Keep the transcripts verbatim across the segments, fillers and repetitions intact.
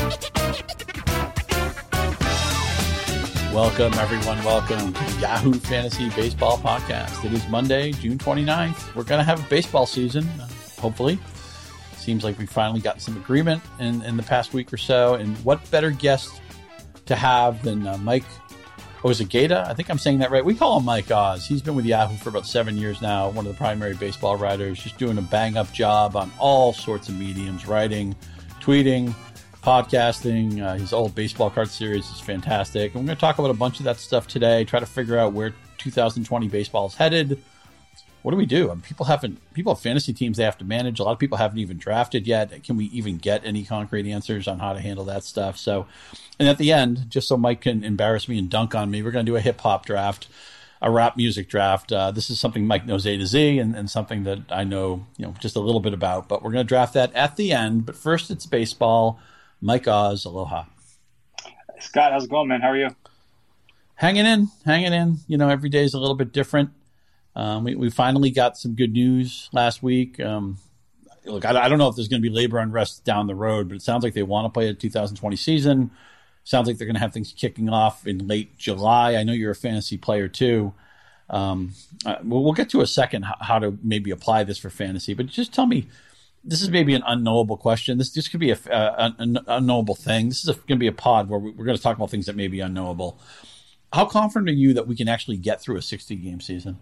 Welcome, everyone. Welcome to the Yahoo Fantasy Baseball Podcast. It is Monday, June twenty-ninth. We're going to have a baseball season, uh, hopefully. Seems like we finally got some agreement in, in the past week or so. And what better guest to have than uh, Mike Ozageda? I think I'm saying that right. We call him Mike Oz. He's been with Yahoo for about seven years now, one of the primary baseball writers, just doing a bang-up job on all sorts of mediums, writing, tweeting, podcasting. Uh, his old baseball card series is fantastic. And we're going to talk about a bunch of that stuff today, try to figure out where two thousand twenty baseball is headed. What do we do? I mean, people haven't, people have fantasy teams they have to manage. A lot of people haven't even drafted yet. Can we even get any concrete answers on how to handle that stuff? So, and at the end, just so Mike can embarrass me and dunk on me, we're going to do a hip hop draft, a rap music draft. Uh, this is something Mike knows A to Z and, and something that I know, you know, just a little bit about, but we're going to draft that at the end. But first it's baseball. Mike Oz, aloha. Scott, how's it going, man? How are you? Hanging in, hanging in. You know, every day is a little bit different. Um, we, we finally got some good news last week. Um, look, I, I don't know if there's going to be labor unrest down the road, but it sounds like they want to play a two thousand twenty season. Sounds like they're going to have things kicking off in late July. I know you're a fantasy player too. Um, uh, we'll, we'll get to a second how, how to maybe apply this for fantasy, but just tell me, this is maybe an unknowable question. This this could be a, a, an unknowable thing. This is going to be a pod where we, we're going to talk about things that may be unknowable. How confident are you that we can actually get through a sixty-game season?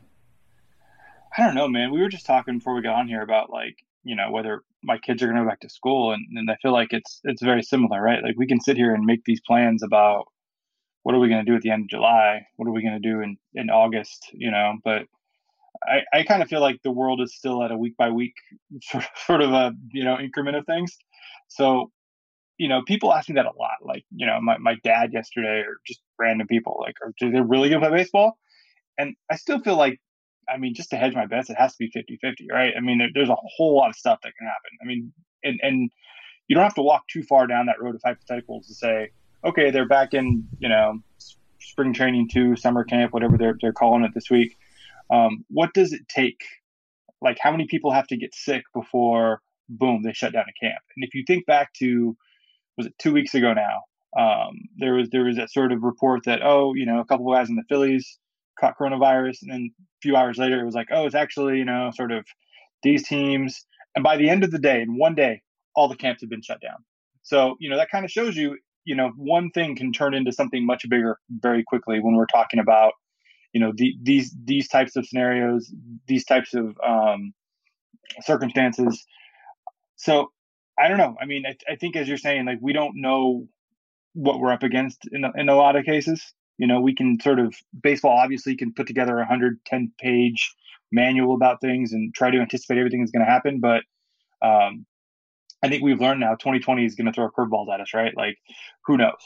I don't know, man. We were just talking before we got on here about, like, you know, whether my kids are going to go back to school, and, and I feel like it's it's very similar, right? Like, we can sit here and make these plans about what are we going to do at the end of July, what are we going to do in, in August, you know, but I, I kind of feel like the world is still at a week by week sort of, sort of a, you know, increment of things. So, you know, people ask me that a lot. Like, you know, my, my dad yesterday, or just random people, like, are they really going to play baseball? And I still feel like, I mean, just to hedge my bets, it has to be fifty-fifty, right? I mean, there, there's a whole lot of stuff that can happen. I mean, and, and you don't have to walk too far down that road of hypotheticals to say, okay, they're back in, you know, spring training two, summer camp, whatever they're they're calling it this week. Um, what does it take? Like, how many people have to get sick before, boom, they shut down a camp? And if you think back to, was it two weeks ago now, um, there was there was that sort of report that, oh, you know, a couple of guys in the Phillies caught coronavirus. And then a few hours later, it was like, oh, it's actually, you know, sort of these teams. And by the end of the day, in one day, all the camps have been shut down. So, you know, that kind of shows you, you know, one thing can turn into something much bigger very quickly when we're talking about, you know, the, these these types of scenarios, these types of um, circumstances. So I don't know. I mean, I, I think, as you're saying, like, we don't know what we're up against in a, in a lot of cases. You know, we can sort of, baseball obviously can put together a one hundred ten page manual about things and try to anticipate everything that's going to happen. But um, I think we've learned now twenty twenty is going to throw curveballs at us, right? Like, who knows?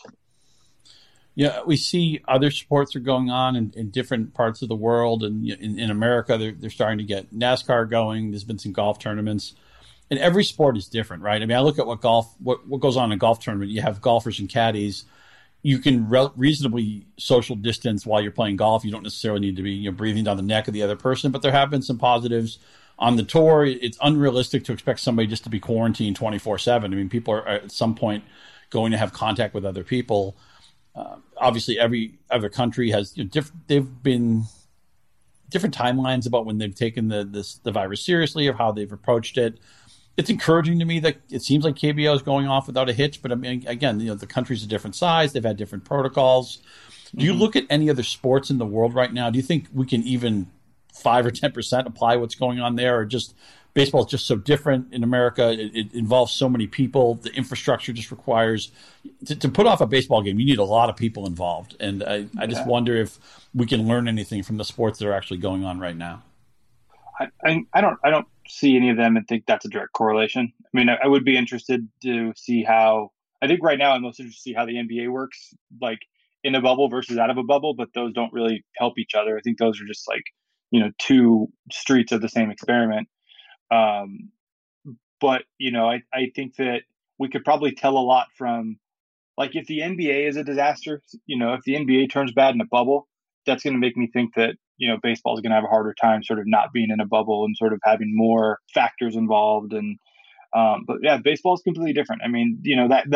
Yeah, we see other sports are going on in, in different parts of the world. And in, in America, they're, they're starting to get NASCAR going. There's been some golf tournaments. And every sport is different, right? I mean, I look at what golf, what, what goes on in a golf tournament. You have golfers and caddies. You can re- reasonably social distance while you're playing golf. You don't necessarily need to be, you know, breathing down the neck of the other person. But there have been some positives on the tour. It's unrealistic to expect somebody just to be quarantined twenty-four seven. I mean, people are at some point going to have contact with other people. Uh, obviously, every other country has, you know, diff- they've been different timelines about when they've taken the this, the virus seriously, or how they've approached it. It's encouraging to me that it seems like K B O is going off without a hitch. But I mean, again, you know, the country's a different size. They've had different protocols. Do mm-hmm. you look at any other sports in the world right now? Do you think we can even five or ten percent apply what's going on there, or just baseball is just so different in America? It, it involves so many people. The infrastructure just requires to, to put off a baseball game. You need a lot of people involved, and I, I just yeah. wonder if we can learn anything from the sports that are actually going on right now. I, I, I don't I don't see any of them and think that's a direct correlation. I mean, I, I would be interested to see how. I think right now I'm most interested to see how the N B A works, like in a bubble versus out of a bubble. But those don't really help each other. I think those are just like, you know, two streets of the same experiment. Um, but, you know, I, I think that we could probably tell a lot from, like, if the N B A is a disaster, you know, if the N B A turns bad in a bubble, that's going to make me think that, you know, baseball is going to have a harder time sort of not being in a bubble and sort of having more factors involved. And, um, but yeah, baseball is completely different. I mean, you know, that, that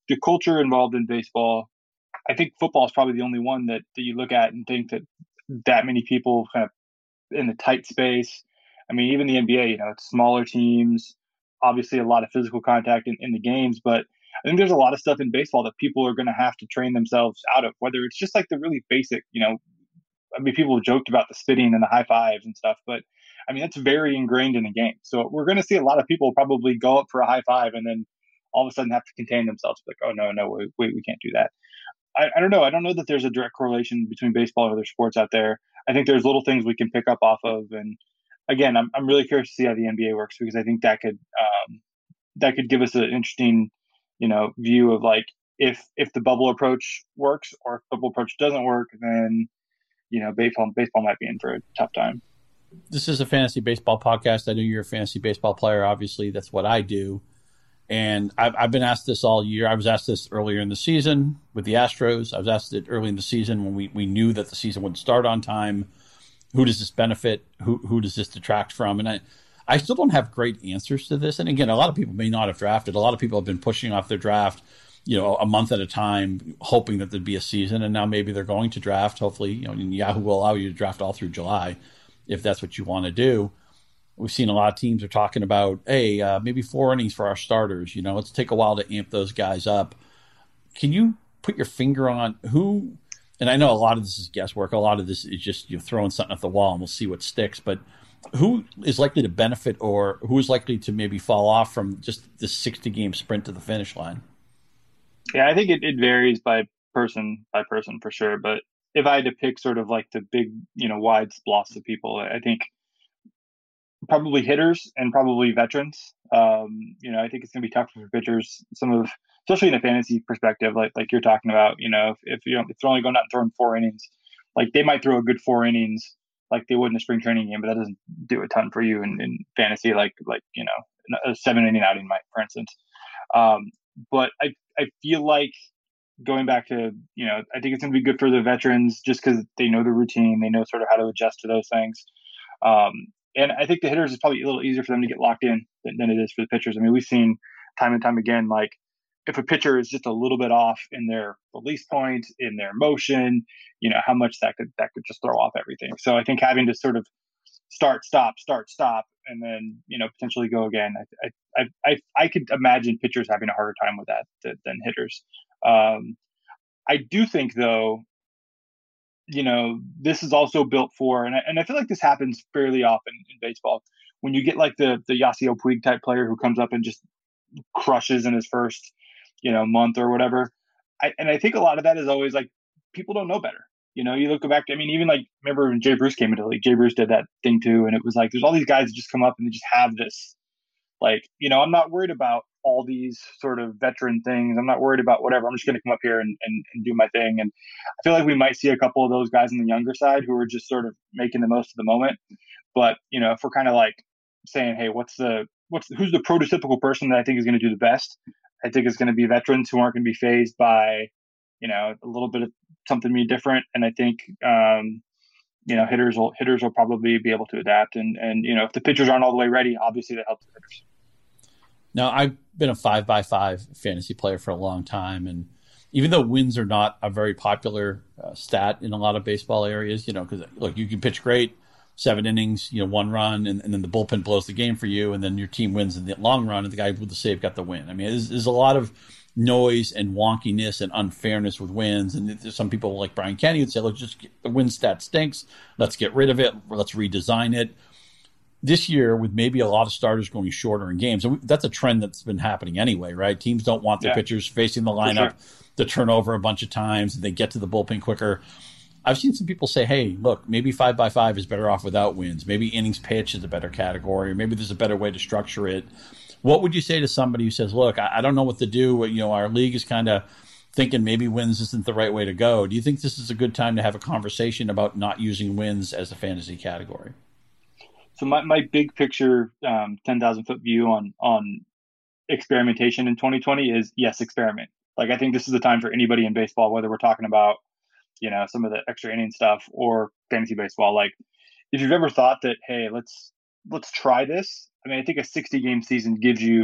the culture involved in baseball, I think football is probably the only one that, that you look at and think that that many people kind of in the tight space. I mean, even the N B A, you know, it's smaller teams, obviously a lot of physical contact in, in the games, but I think there's a lot of stuff in baseball that people are going to have to train themselves out of, whether it's just like the really basic, you know, I mean, people have joked about the spitting and the high fives and stuff, but I mean, that's very ingrained in the game. So we're going to see a lot of people probably go up for a high five and then all of a sudden have to contain themselves. Like, oh, no, no, wait, wait we can't do that. I, I don't know. I don't know that there's a direct correlation between baseball and other sports out there. I think there's little things we can pick up off of. And again, I'm, I'm really curious to see how the N B A works because I think that could, um, that could give us an interesting, you know, view of like, if, if the bubble approach works or if the bubble approach doesn't work, then, you know, baseball, baseball might be in for a tough time. This is a fantasy baseball podcast. I know you're a fantasy baseball player. Obviously, that's what I do. And I've, I've been asked this all year. I was asked this earlier in the season with the Astros. I was asked it early in the season when we, we knew that the season wouldn't start on time. Who does this benefit? Who who does this detract from? And I, I still don't have great answers to this. And again, a lot of people may not have drafted. A lot of people have been pushing off their draft, you know, a month at a time, hoping that there'd be a season. And now maybe they're going to draft. Hopefully, you know, Yahoo will allow you to draft all through July if that's what you want to do. We've seen a lot of teams are talking about, hey, uh, maybe four innings for our starters. You know, let's take a while to amp those guys up. Can you put your finger on who? And I know a lot of this is guesswork. A lot of this is just you know, throwing something at the wall and we'll see what sticks. But who is likely to benefit or who is likely to maybe fall off from just this sixty-game sprint to the finish line? Yeah, I think it, it varies by person by person for sure. But if I had to pick sort of like the big, you know, wide swaths of people, I think probably hitters and probably veterans. Um, you know, I think it's going to be tough for pitchers. Some of, especially in a fantasy perspective, like like you're talking about. You know, if, if you know if they're only going out and throwing four innings, like they might throw a good four innings, like they would in a spring training game, but that doesn't do a ton for you in, in fantasy. Like like you know, a seven inning outing might, for instance. Um, but I I feel like going back to you know, I think it's going to be good for the veterans just because they know the routine, they know sort of how to adjust to those things. Um, and I think the hitters is probably a little easier for them to get locked in than, than it is for the pitchers. I mean, we've seen time and time again, like if a pitcher is just a little bit off in their release point, in their motion, you know, how much that could, that could just throw off everything. So I think having to sort of start, stop, start, stop, and then, you know, potentially go again. I, I, I, I could imagine pitchers having a harder time with that than, than hitters. Um, I do think though, you know, this is also built for, and I, and I feel like this happens fairly often in baseball when you get like the the Yasiel Puig type player who comes up and just crushes in his first, you know, month or whatever. I, and I think a lot of that is always like people don't know better. You know, you look back. I mean, even like remember when Jay Bruce came into the league. Jay Bruce did that thing too, and it was like there's all these guys that just come up and they just have this. Like, you know, I'm not worried about all these sort of veteran things. I'm not worried about whatever. I'm just going to come up here and, and, and do my thing. And I feel like we might see a couple of those guys on the younger side who are just sort of making the most of the moment. But, you know, if we're kind of like saying, hey, what's the, what's, who's the prototypical person that I think is going to do the best? I think it's going to be veterans who aren't going to be phased by, you know, a little bit of something be different. And I think, um, you know, hitters will hitters will probably be able to adapt. And, and, you know, if the pitchers aren't all the way ready, obviously that helps the hitters. Now, I've been a five by five fantasy player for a long time. And even though wins are not a very popular uh, stat in a lot of baseball areas, you know, because look, you can pitch great, seven innings, you know, one run, and, and then the bullpen blows the game for you. And then your team wins in the long run and the guy with the save got the win. I mean, there's, there's a lot of noise and wonkiness and unfairness with wins. And some people like Brian Kenny would say, look, just get, the win stat stinks. Let's get rid of it. Let's redesign it. This year, with maybe a lot of starters going shorter in games, and that's a trend that's been happening anyway, right? Teams don't want their yeah. pitchers facing the lineup sure. to turn over a bunch of times, and they get to the bullpen quicker. I've seen some people say, hey, look, maybe five by five is better off without wins. Maybe innings pitch is a better category, or maybe there's a better way to structure it. What would you say to somebody who says, look, I, I don't know what to do. You know, our league is kind of thinking maybe wins isn't the right way to go. Do you think this is a good time to have a conversation about not using wins as a fantasy category? So my, my big picture, um, ten thousand foot view on, on experimentation in twenty twenty is yes, experiment. Like, I think this is the time for anybody in baseball, whether we're talking about, you know, some of the extra inning stuff or fantasy baseball. Like, if you've ever thought that, hey, let's, let's try this. I mean, I think a sixty game season gives you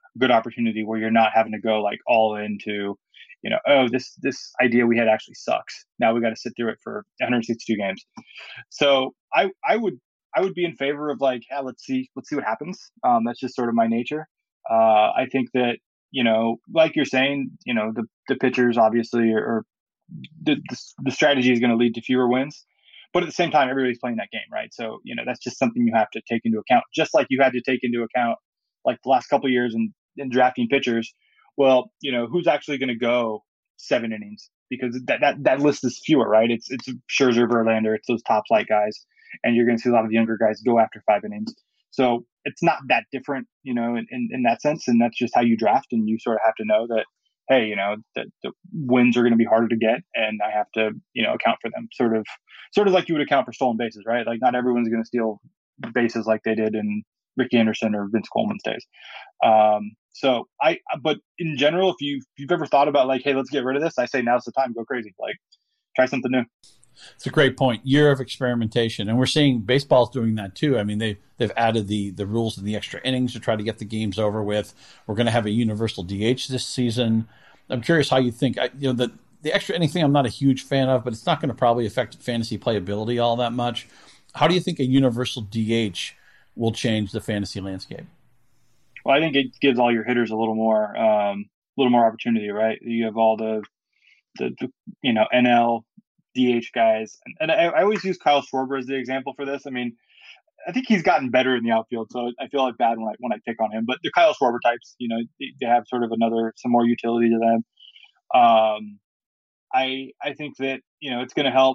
good opportunity where you're not having to go like all into, you know, oh, this this idea we had actually sucks. Now we got to sit through it for one hundred sixty-two games. So I I would I would be in favor of like, yeah, let's see let's see what happens. Um, that's just sort of my nature. Uh, I think that, you know, like you're saying, you know, the the pitchers obviously are, the the, the strategy is going to lead to fewer wins. But at the same time, everybody's playing that game, right? So, you know, that's just something you have to take into account, just like you had to take into account like the last couple of years in, in drafting pitchers. Well, you know, who's actually going to go seven innings? Because that, that, that list is fewer, right? It's it's Scherzer, Verlander, it's those top flight guys. And you're going to see a lot of younger guys go after five innings. So it's not that different, you know, in, in, in that sense. And that's just how you draft. And you sort of have to know that, hey, you know, the, the wins are going to be harder to get, and I have to, you know, account for them. Sort of, sort of like you would account for stolen bases, right? Like not everyone's going to steal bases like they did in Ricky Anderson or Vince Coleman's days. Um, so I, but in general, if you if you've ever thought about like, hey, let's get rid of this, I say now's the time. Go crazy, like try something new. It's a great point. Year of experimentation, and we're seeing baseball's doing that too. I mean, they they've added the the rules in the extra innings to try to get the games over with. We're going to have a universal D H this season. I'm curious how you think. I, you know, the the extra inning thing, I'm not a huge fan of, but it's not going to probably affect fantasy playability all that much. How do you think a universal D H will change the fantasy landscape? Well, I think it gives all your hitters a little more, um, a little more opportunity, right? You have all the, the, the you know, N L D H guys, and, and I, I always use Kyle Schwarber as the example for this. I mean, I think he's gotten better in the outfield, so I feel like bad when I when I pick on him. But the Kyle Schwarber types, you know, they, they have sort of another some more utility to them. Um, I I think that, you know, it's going to help.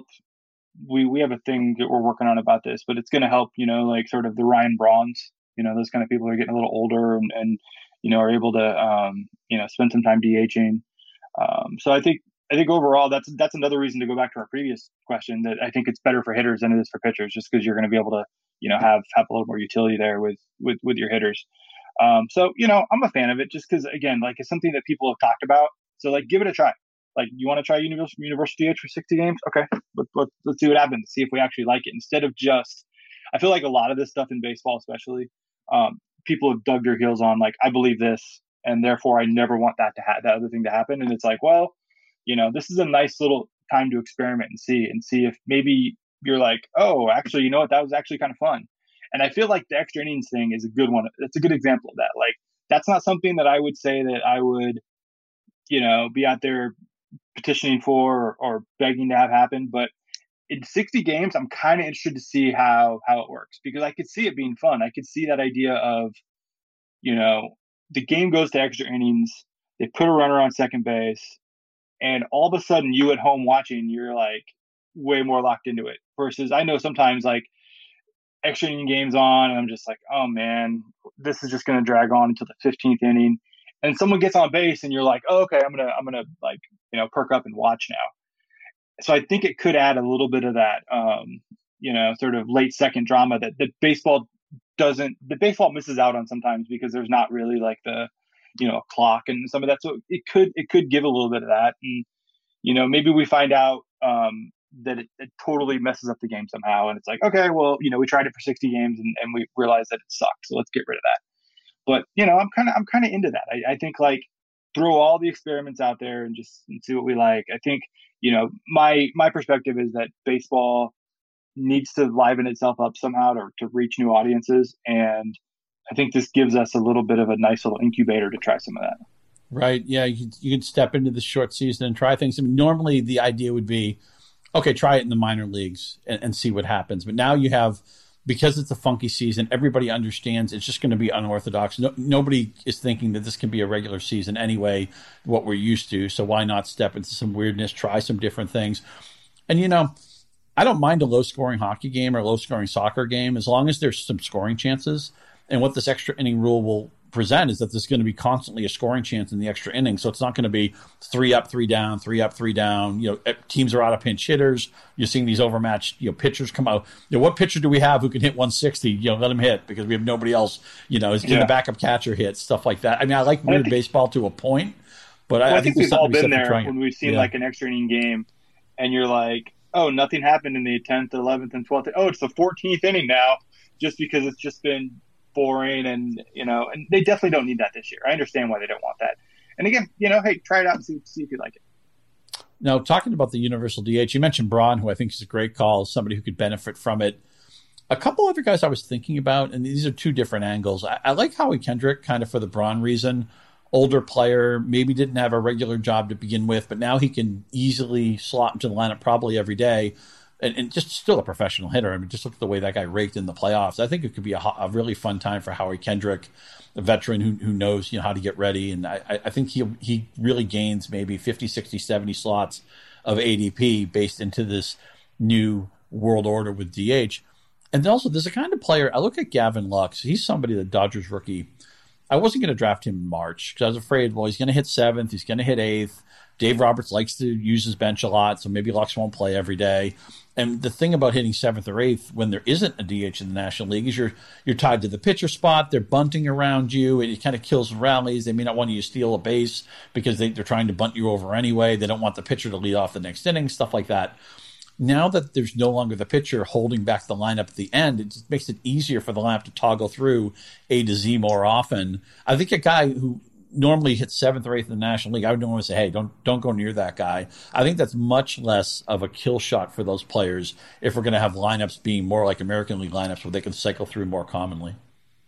We we have a thing that we're working on about this, but it's going to help, you know, like sort of the Ryan Brauns, you know, those kind of people who are getting a little older and, and you know, are able to, um, you know, spend some time DHing. Um, so I think I think overall that's that's another reason to go back to our previous question, that I think it's better for hitters than it is for pitchers, just because you're going to be able to, you know, have have a little more utility there with with with your hitters. Um, so, you know, I'm a fan of it just because, again, like it's something that people have talked about. So like, give it a try. Like, you want to try universal universal D H for sixty games? Okay, let, let, let's see what happens. See if we actually like it. Instead of just, I feel like a lot of this stuff in baseball, especially, um, people have dug their heels on like, I believe this, and therefore I never want that to ha- that other thing to happen. And it's like, well, you know, this is a nice little time to experiment and see and see if maybe you're like, oh, actually, you know what, that was actually kind of fun. And I feel like the extra innings thing is a good one. It's a good example of that. Like, that's not something that I would say that I would, you know, be out there petitioning for or, or begging to have happen. But in sixty games, I'm kind of interested to see how how it works, because I could see it being fun. I could see that idea of, you know, the game goes to extra innings, they put a runner on second base, and all of a sudden you at home watching, you're like way more locked into it. Versus I know sometimes like extra inning games on, and I'm just like, oh man, this is just going to drag on until the fifteenth inning. And someone gets on base and you're like, oh, okay, I'm going to, I'm going to like, you know, perk up and watch now. So I think it could add a little bit of that, um, you know, sort of late second drama that, that baseball doesn't, the baseball misses out on sometimes because there's not really like the, you know, clock and some of that. So it could, it could give a little bit of that. And, you know, maybe we find out um, that it, it totally messes up the game somehow. And it's like, okay, well, you know, we tried it for sixty games and, and we realized that it sucked. So let's get rid of that. But, you know, I'm kind of, I'm kind of into that. I, I think like throw all the experiments out there and just and see what we like. I think, you know, my, my perspective is that baseball needs to liven itself up somehow to, to reach new audiences. And I think this gives us a little bit of a nice little incubator to try some of that. Right. Yeah. You could, you could step into the short season and try things. I mean, normally the idea would be, okay, try it in the minor leagues and, and see what happens. But now you have, because it's a funky season, everybody understands it's just going to be unorthodox. No, nobody is thinking that this can be a regular season anyway, what we're used to. So why not step into some weirdness, try some different things? And, you know, I don't mind a low-scoring hockey game or a low-scoring soccer game as long as there's some scoring chances. And what this extra inning rule will present is that there's going to be constantly a scoring chance in the extra inning. So it's not going to be three up, three down, three up, three down. You know, teams are out of pinch hitters. You're seeing these overmatched, you know, pitchers come out. You know, what pitcher do we have who can hit one sixty? You know, let him hit because we have nobody else. You know, can yeah. the backup catcher hit, stuff like that. I mean, I like weird I think, baseball to a point, but well, I, I, think, think we've all been there when we've seen yeah. like an extra inning game, and you're like, oh, nothing happened in the tenth, eleventh, and twelfth. Oh, it's the fourteenth inning now, just because it's just been boring, and you know, and they definitely don't need that this year. I understand why they don't want that. And again, you know, hey, try it out and see see if you like it. Now, talking about the universal D H, you mentioned Braun, who I think is a great call, somebody who could benefit from it. A couple other guys I was thinking about, and these are two different angles. I, I like Howie Kendrick, kind of for the Braun reason. Older player, maybe didn't have a regular job to begin with, but now he can easily slot into the lineup probably every day, and, and just still a professional hitter. I mean, just look at the way that guy raked in the playoffs. I think it could be a, a really fun time for Howie Kendrick, a veteran who who knows you know how to get ready, and I, I think he he really gains maybe fifty, sixty, seventy slots of A D P based into this new world order with D H. And then also, there's a kind of player, I look at Gavin Lux. He's somebody, the Dodgers rookie. I wasn't going to draft him in March because I was afraid, well, he's going to hit seventh. He's going to hit eighth. Dave Roberts likes to use his bench a lot, so maybe Lux won't play every day. And the thing about hitting seventh or eighth when there isn't a D H in the National League is you're you're tied to the pitcher spot. They're bunting around you, and it kind of kills rallies. They may not want you to steal a base because they, they're trying to bunt you over anyway. They don't want the pitcher to lead off the next inning, stuff like that. Now that there's no longer the pitcher holding back the lineup at the end, it just makes it easier for the lineup to toggle through A to Z more often. I think a guy who normally hits seventh or eighth in the National League, I would normally say, hey, don't don't go near that guy. I think that's much less of a kill shot for those players if we're going to have lineups being more like American League lineups where they can cycle through more commonly.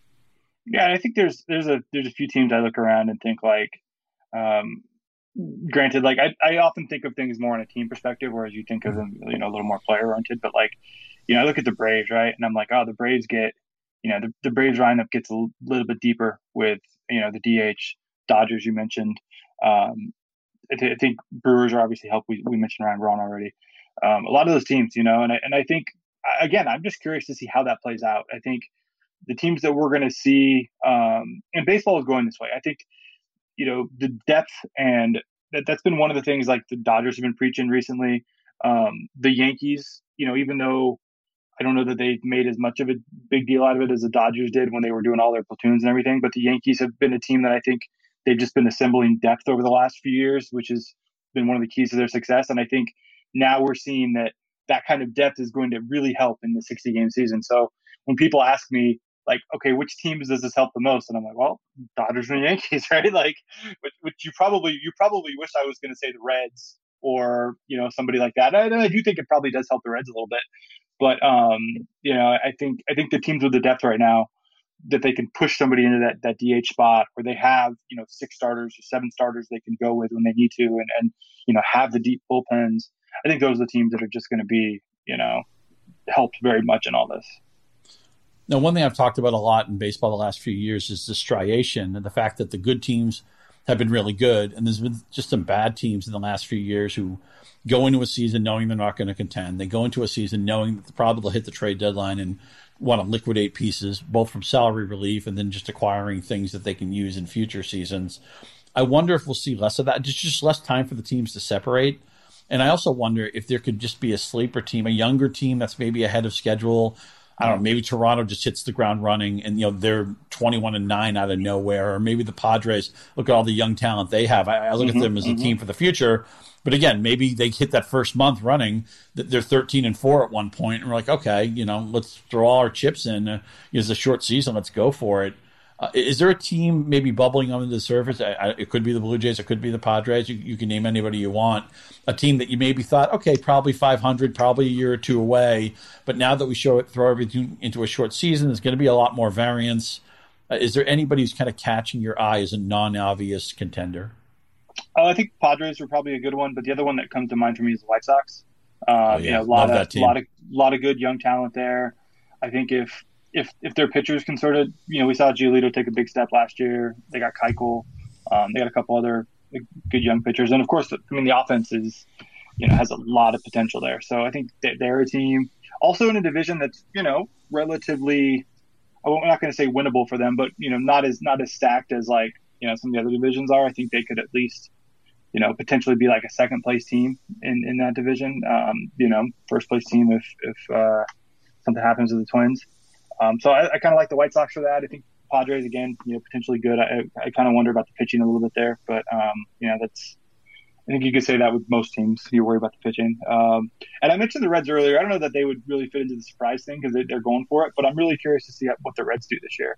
Yeah, I think there's there's a there's a few teams I look around and think like, um, granted, like I, I often think of things more on a team perspective, whereas you think of them, you know, a little more player oriented. But like, you know, I look at the Braves, right, and I'm like, oh, the Braves get, you know, the, the Braves lineup gets a little bit deeper with, you know, the D H. Dodgers you mentioned. Um, I, th- I think Brewers are obviously helped. We we mentioned Ryan Braun already. Um, a lot of those teams, you know, and I, and I think again, I'm just curious to see how that plays out. I think the teams that we're going to see, um, and baseball is going this way. I think, you know, the depth, and that, that's been one of the things like the Dodgers have been preaching recently. Um, the Yankees, you know, even though I don't know that they made as much of a big deal out of it as the Dodgers did when they were doing all their platoons and everything, but the Yankees have been a team that I think they've just been assembling depth over the last few years, which has been one of the keys to their success. And I think now we're seeing that that kind of depth is going to really help in the sixty game season. So when people ask me, like, okay, which teams does this help the most? And I'm like, well, Dodgers and Yankees, right? Like, which, which you probably you probably wish I was going to say the Reds or, you know, somebody like that. And I do think it probably does help the Reds a little bit. But, um, you know, I think I think the teams with the depth right now, that they can push somebody into that, that D H spot, where they have, you know, six starters or seven starters they can go with when they need to, and, and you know, have the deep bullpens. I think those are the teams that are just going to be, you know, helped very much in all this. Now, one thing I've talked about a lot in baseball the last few years is the striation and the fact that the good teams have been really good, and there's been just some bad teams in the last few years who go into a season knowing they're not going to contend. They go into a season knowing that they'll probably hit the trade deadline and want to liquidate pieces, both from salary relief and then just acquiring things that they can use in future seasons. I wonder if we'll see less of that, just, just less time for the teams to separate. And I also wonder if there could just be a sleeper team, a younger team that's maybe ahead of schedule. I don't know, maybe Toronto just hits the ground running and, you know, they're twenty-one and nine out of nowhere. Or maybe the Padres, look at all the young talent they have. I, I look mm-hmm, at them as mm-hmm. a team for the future. But again, maybe they hit that first month running, they're thirteen and four at one point, and we're like, okay, you know, let's throw all our chips in. Uh, it's a short season, let's go for it. Uh, is there a team maybe bubbling under the surface? I, I, it could be the Blue Jays, it could be the Padres. You, you can name anybody you want. A team that you maybe thought, okay, probably five hundred, probably a year or two away. But now that we show it, throw everything into a short season, there's going to be a lot more variance. Uh, is there anybody who's kind of catching your eye as a non-obvious contender? Uh, I think Padres are probably a good one, but the other one that comes to mind for me is the White Sox. Uh, oh, yeah. You know, a lot Love of lot of lot of good young talent there. I think if if if their pitchers can sort of, you know, we saw Giolito take a big step last year. They got Keuchel. Um, they got a couple other good young pitchers, and of course, I mean, the offense is, you know, has a lot of potential there. So I think that they're a team also in a division that's, you know, relatively, I'm not going to say winnable for them, but, you know, not as not as stacked as like, you know, some of the other divisions are. I think they could at least, you know, potentially be like a second place team in, in that division. Um, you know, first place team if if uh, something happens to the Twins. Um, so I, I kind of like the White Sox for that. I think Padres again, you know, potentially good. I, I kind of wonder about the pitching a little bit there, but um, you know, that's, I think you could say that with most teams. You worry about the pitching. Um, and I mentioned the Reds earlier. I don't know that they would really fit into the surprise thing because they, they're going for it, but I'm really curious to see what the Reds do this year.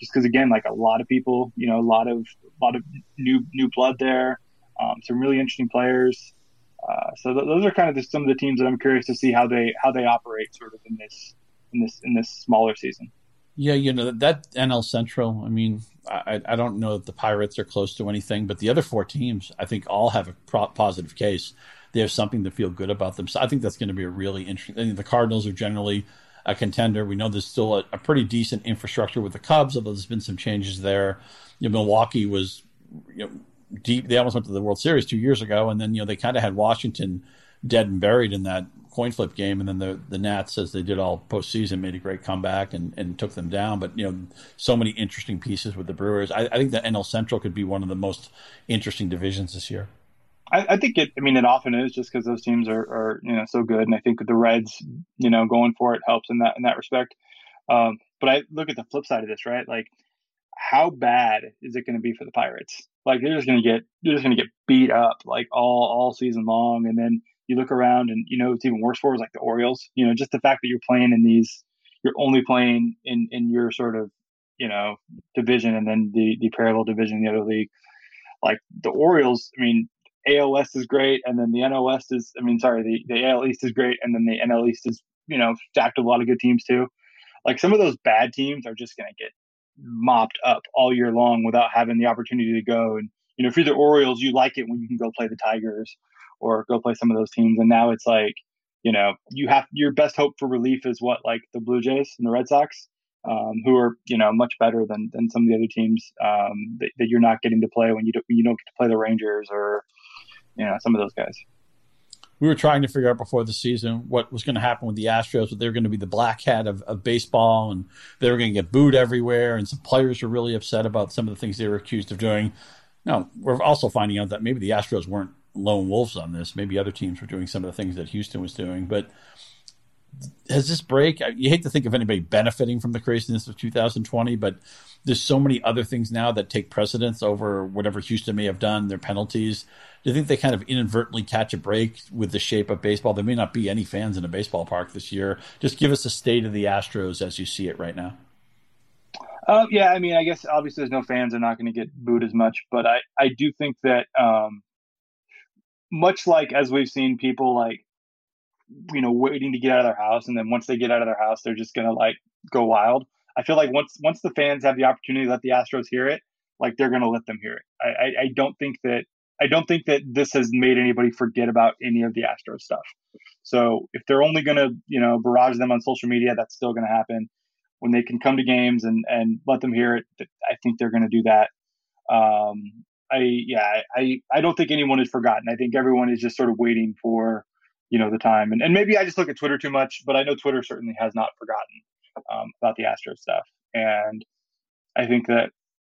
just because again, like a lot of people, you know, a lot of a lot of new new blood there, um, some really interesting players. Uh, so th- those are kind of the, some of the teams that I'm curious to see how they how they operate sort of in this in this in this smaller season. Yeah, you know that N L Central. I mean, I, I don't know that the Pirates are close to anything, but the other four teams, I think, all have a pro- positive case. They have something to feel good about them. So I think that's going to be a really interesting. I mean, the Cardinals are generally a contender. We know there's still a, a pretty decent infrastructure with the Cubs, although there's been some changes there. You know, Milwaukee was, you know, deep. They almost went to the World Series two years ago, and then you know they kind of had Washington dead and buried in that coin flip game, and then the the Nats, as they did all postseason, made a great comeback and, and took them down. But you know, so many interesting pieces with the Brewers. I, I think the N L Central could be one of the most interesting divisions this year. I, I think it. I mean, it often is just because those teams are, are you know so good, and I think the Reds, you know, going for it helps in that in that respect. Um, but I look at the flip side of this, right? Like, how bad is it going to be for the Pirates? Like, they're just going to get they're just going to get beat up like all all season long, and then you look around, and you know it's even worse for is like the Orioles. You know, just the fact that you're playing in these, you're only playing in in your sort of you know division, and then the the parallel division in the other league. Like the Orioles, I mean, A L West is great, and then the N L West is, I mean, sorry, the, the A L East is great, and then the N L East is, you know, stacked with a lot of good teams too. Like some of those bad teams are just going to get mopped up all year long without having the opportunity to go. And, you know, if you're the Orioles, you like it when you can go play the Tigers or go play some of those teams. And now it's like, you know, you have your best hope for relief is what, like the Blue Jays and the Red Sox, um, who are, you know, much better than, than some of the other teams um, that, that you're not getting to play when you don't, when you don't get to play the Rangers or, you know, some of those guys. We were trying to figure out before the season what was going to happen with the Astros, that they were going to be the black hat of, of baseball, and they were going to get booed everywhere, and some players were really upset about some of the things they were accused of doing. Now, we're also finding out that maybe the Astros weren't lone wolves on this. Maybe other teams were doing some of the things that Houston was doing. But has this break, you hate to think of anybody benefiting from the craziness of two thousand twenty, but there's so many other things now that take precedence over whatever Houston may have done, their penalties. Do you think they kind of inadvertently catch a break with the shape of baseball? There may not be any fans in a baseball park this year. Just give us a state of the Astros as you see it right now. Uh, yeah, I mean, I guess obviously there's no fans are not going to get booed as much, but I, I do think that um, much like as we've seen people like, you know, waiting to get out of their house, and then once they get out of their house, they're just going to like go wild. I feel like once once the fans have the opportunity to let the Astros hear it, like they're going to let them hear it. I, I, I don't think that I don't think that this has made anybody forget about any of the Astros stuff. So if they're only going to, you know, barrage them on social media, that's still going to happen. When they can come to games and, and let them hear it, I think they're going to do that. Um, I yeah, I I don't think anyone is forgotten. I think everyone is just sort of waiting for, you know, the time. And and maybe I just look at Twitter too much, but I know Twitter certainly has not forgotten um, about the Astros stuff. And I think that,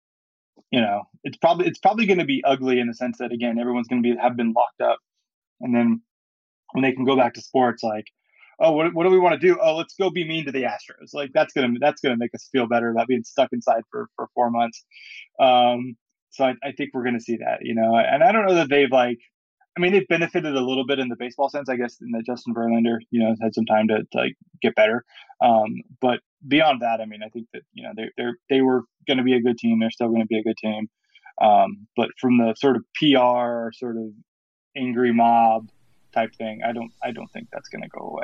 you know, it's probably it's probably going to be ugly in the sense that again, everyone's going to be have been locked up, and then when they can go back to sports, like, oh, what, what do we want to do? Oh, let's go be mean to the Astros. Like that's gonna that's gonna make us feel better about being stuck inside for for four months. Um, so I, I think we're gonna see that, you know, and I don't know that they've like. I mean, they've benefited a little bit in the baseball sense, I guess, in that Justin Verlander, you know, has had some time to, to like get better. Um, but beyond that, I mean, I think that you know they they they were going to be a good team. They're still going to be a good team. Um, but from the sort of P R, sort of angry mob type thing, I don't I don't think that's going to go away.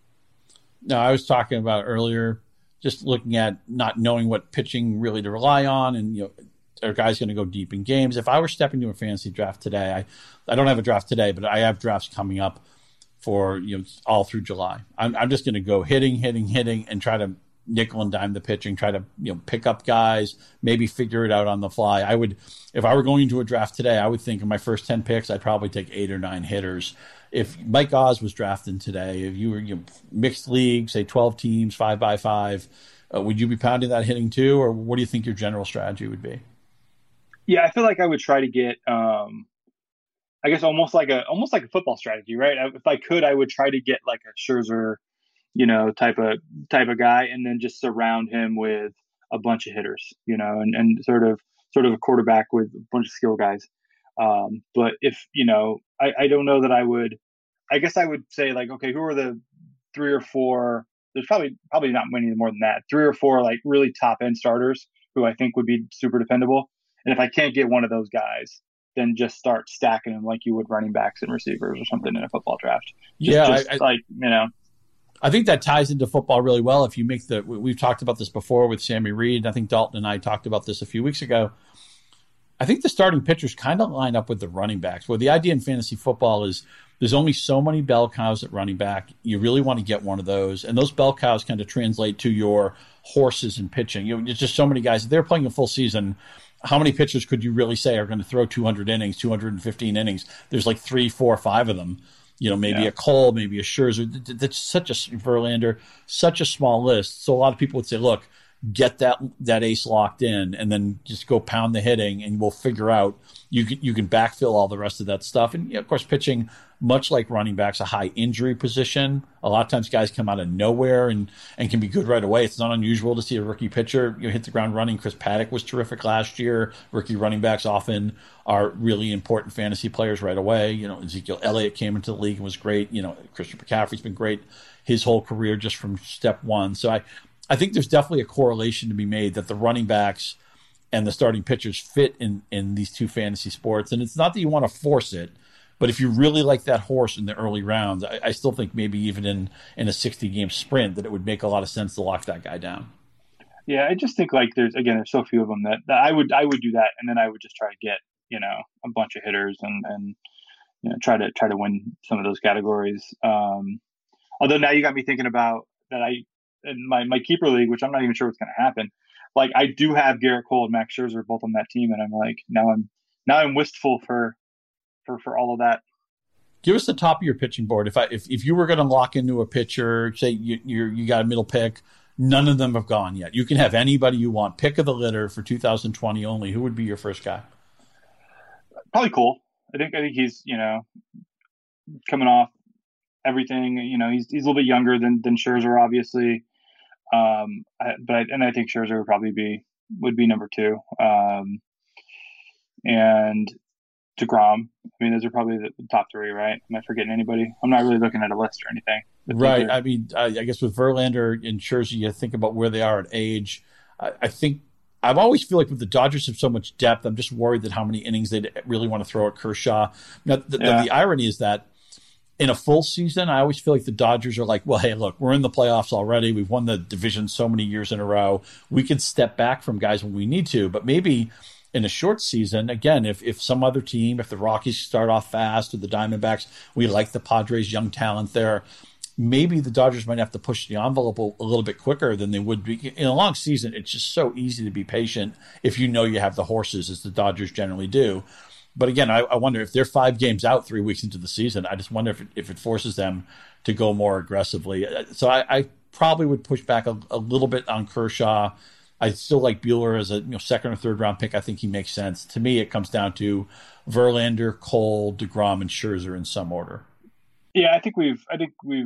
No, I was talking about earlier, just looking at not knowing what pitching really to rely on, and you know, are guys going to go deep in games? If I were stepping into a fantasy draft today, I, I don't have a draft today, but I have drafts coming up for you know all through July. I'm, I'm just going to go hitting, hitting, hitting, and try to nickel and dime the pitching. Try to you know pick up guys, maybe figure it out on the fly. I would, if I were going into a draft today, I would think in my first ten picks, I'd probably take eight or nine hitters. If Mike Oz was drafted today, if you were you know, mixed league, say twelve teams, five by five, uh, would you be pounding that hitting too, or what do you think your general strategy would be? Yeah, I feel like I would try to get, um, I guess almost like a almost like a football strategy, right? If I could, I would try to get like a Scherzer, you know, type of type of guy, and then just surround him with a bunch of hitters, you know, and, and sort of sort of a quarterback with a bunch of skill guys. Um, but if you know, I, I don't know that I would. I guess I would say like, okay, who are the three or four? There's probably probably not many more than that. Three or four like really top end starters who I think would be super dependable. And if I can't get one of those guys, then just start stacking them like you would running backs and receivers or something in a football draft. Just, Yeah, I, just I, like, you know, I think that ties into football really well. If you make the, we've talked about this before with Sammy Reed. I think Dalton and I talked about this a few weeks ago. I think the starting pitchers kind of line up with the running backs. Well, the idea in fantasy football is there's only so many bell cows at running back. You really want to get one of those. And those bell cows kind of translate to your horses in pitching. You know, there's just so many guys. If they're playing a full season, how many pitchers could you really say are going to throw two hundred innings, two hundred fifteen innings? There's like three, four, five of them. You know, maybe yeah. a Cole, maybe a Scherzer. That's such a Verlander, such a small list. So a lot of people would say, look, get that that ace locked in, and then just go pound the hitting, and we'll figure out you can you can backfill all the rest of that stuff. And yeah, of course, pitching, much like running backs, a high injury position. A lot of times, guys come out of nowhere and and can be good right away. It's not unusual to see a rookie pitcher you know, hit the ground running. Chris Paddock was terrific last year. Rookie running backs often are really important fantasy players right away. You know, Ezekiel Elliott came into the league and was great. You know, Christian McCaffrey's been great his whole career just from step one. So I. I think there's definitely a correlation to be made that the running backs and the starting pitchers fit in, in these two fantasy sports. And it's not that you want to force it, but if you really like that horse in the early rounds, I, I still think maybe even in, in a sixty-game sprint that it would make a lot of sense to lock that guy down. Yeah, I just think like there's, again, there's so few of them that, that I would I would do that, and then I would just try to get, you know, a bunch of hitters and, and you know, try to try to win some of those categories. Um, although now you got me thinking about that I, in my, my keeper league, which I'm not even sure what's going to happen. Like I do have Garrett Cole and Max Scherzer both on that team, and I'm like now I'm now I'm wistful for for for all of that. Give us the top of your pitching board. If I if, if you were going to lock into a pitcher, say you you you got a middle pick, none of them have gone yet. You can have anybody you want. Pick of the litter for two thousand twenty only. Who would be your first guy? Probably Cole. I think I think he's you know coming off everything. You know he's he's a little bit younger than than Scherzer, obviously. Um, I, but I, and I think Scherzer would probably be would be number two, um, and DeGrom. I mean, those are probably the top three, right? Am I forgetting anybody? I'm not really looking at a list or anything. Right. I mean, I, I guess with Verlander and Scherzer, you think about where they are at age. I, I think I've always feel like with the Dodgers have so much depth, I'm just worried that how many innings they really want to throw at Kershaw. Now, the, yeah. the, the irony is that in a full season, I always feel like the Dodgers are like, well, hey, look, we're in the playoffs already. We've won the division so many years in a row. We can step back from guys when we need to. But maybe in a short season, again, if if some other team, if the Rockies start off fast or the Diamondbacks, we like the Padres' young talent there, maybe the Dodgers might have to push the envelope a, a little bit quicker than they would be. In a long season, it's just so easy to be patient if you know you have the horses, as the Dodgers generally do. But again, I, I wonder if they're five games out three weeks into the season. I just wonder if it, if it forces them to go more aggressively. So I, I probably would push back a, a little bit on Kershaw. I still like Buehler as a you know, second or third round pick. I think he makes sense. To me, it comes down to Verlander, Cole, DeGrom, and Scherzer in some order. Yeah, I think we've. I think we've.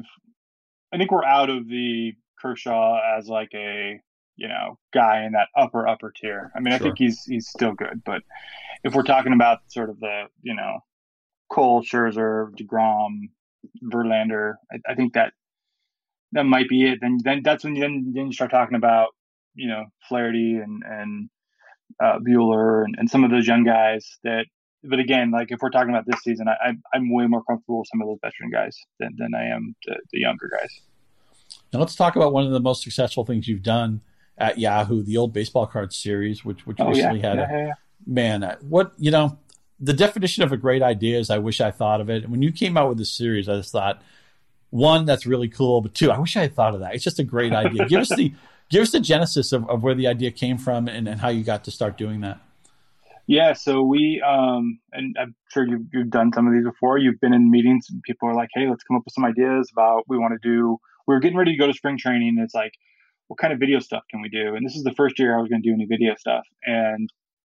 I think we're out of the Kershaw as like a you know guy in that upper upper tier. I mean, sure. I think he's he's still good, but if we're talking about sort of the, you know, Cole, Scherzer, DeGrom, Verlander, I, I think that that might be it. Then then that's when you, then, then you start talking about, you know, Flaherty and, and uh, Buehler and, and some of those young guys that, but again, like if we're talking about this season, I, I'm way more comfortable with some of those veteran guys than, than I am the, the younger guys. Now let's talk about one of the most successful things you've done at Yahoo, the old baseball card series, which, which oh, recently yeah. had yeah, a, yeah, yeah. Man, what, you know, the definition of a great idea is I wish I thought of it. When you came out with this series, I just thought, one, that's really cool, but two, I wish I had thought of that. It's just a great idea. Give us the give us the genesis of, of where the idea came from and, and how you got to start doing that. Yeah, so we, um, and I'm sure you've, you've done some of these before. You've been in meetings and people are like, hey, let's come up with some ideas about we want to do. We were getting ready to go to spring training. And it's like, what kind of video stuff can we do? And this is the first year I was going to do any video stuff. And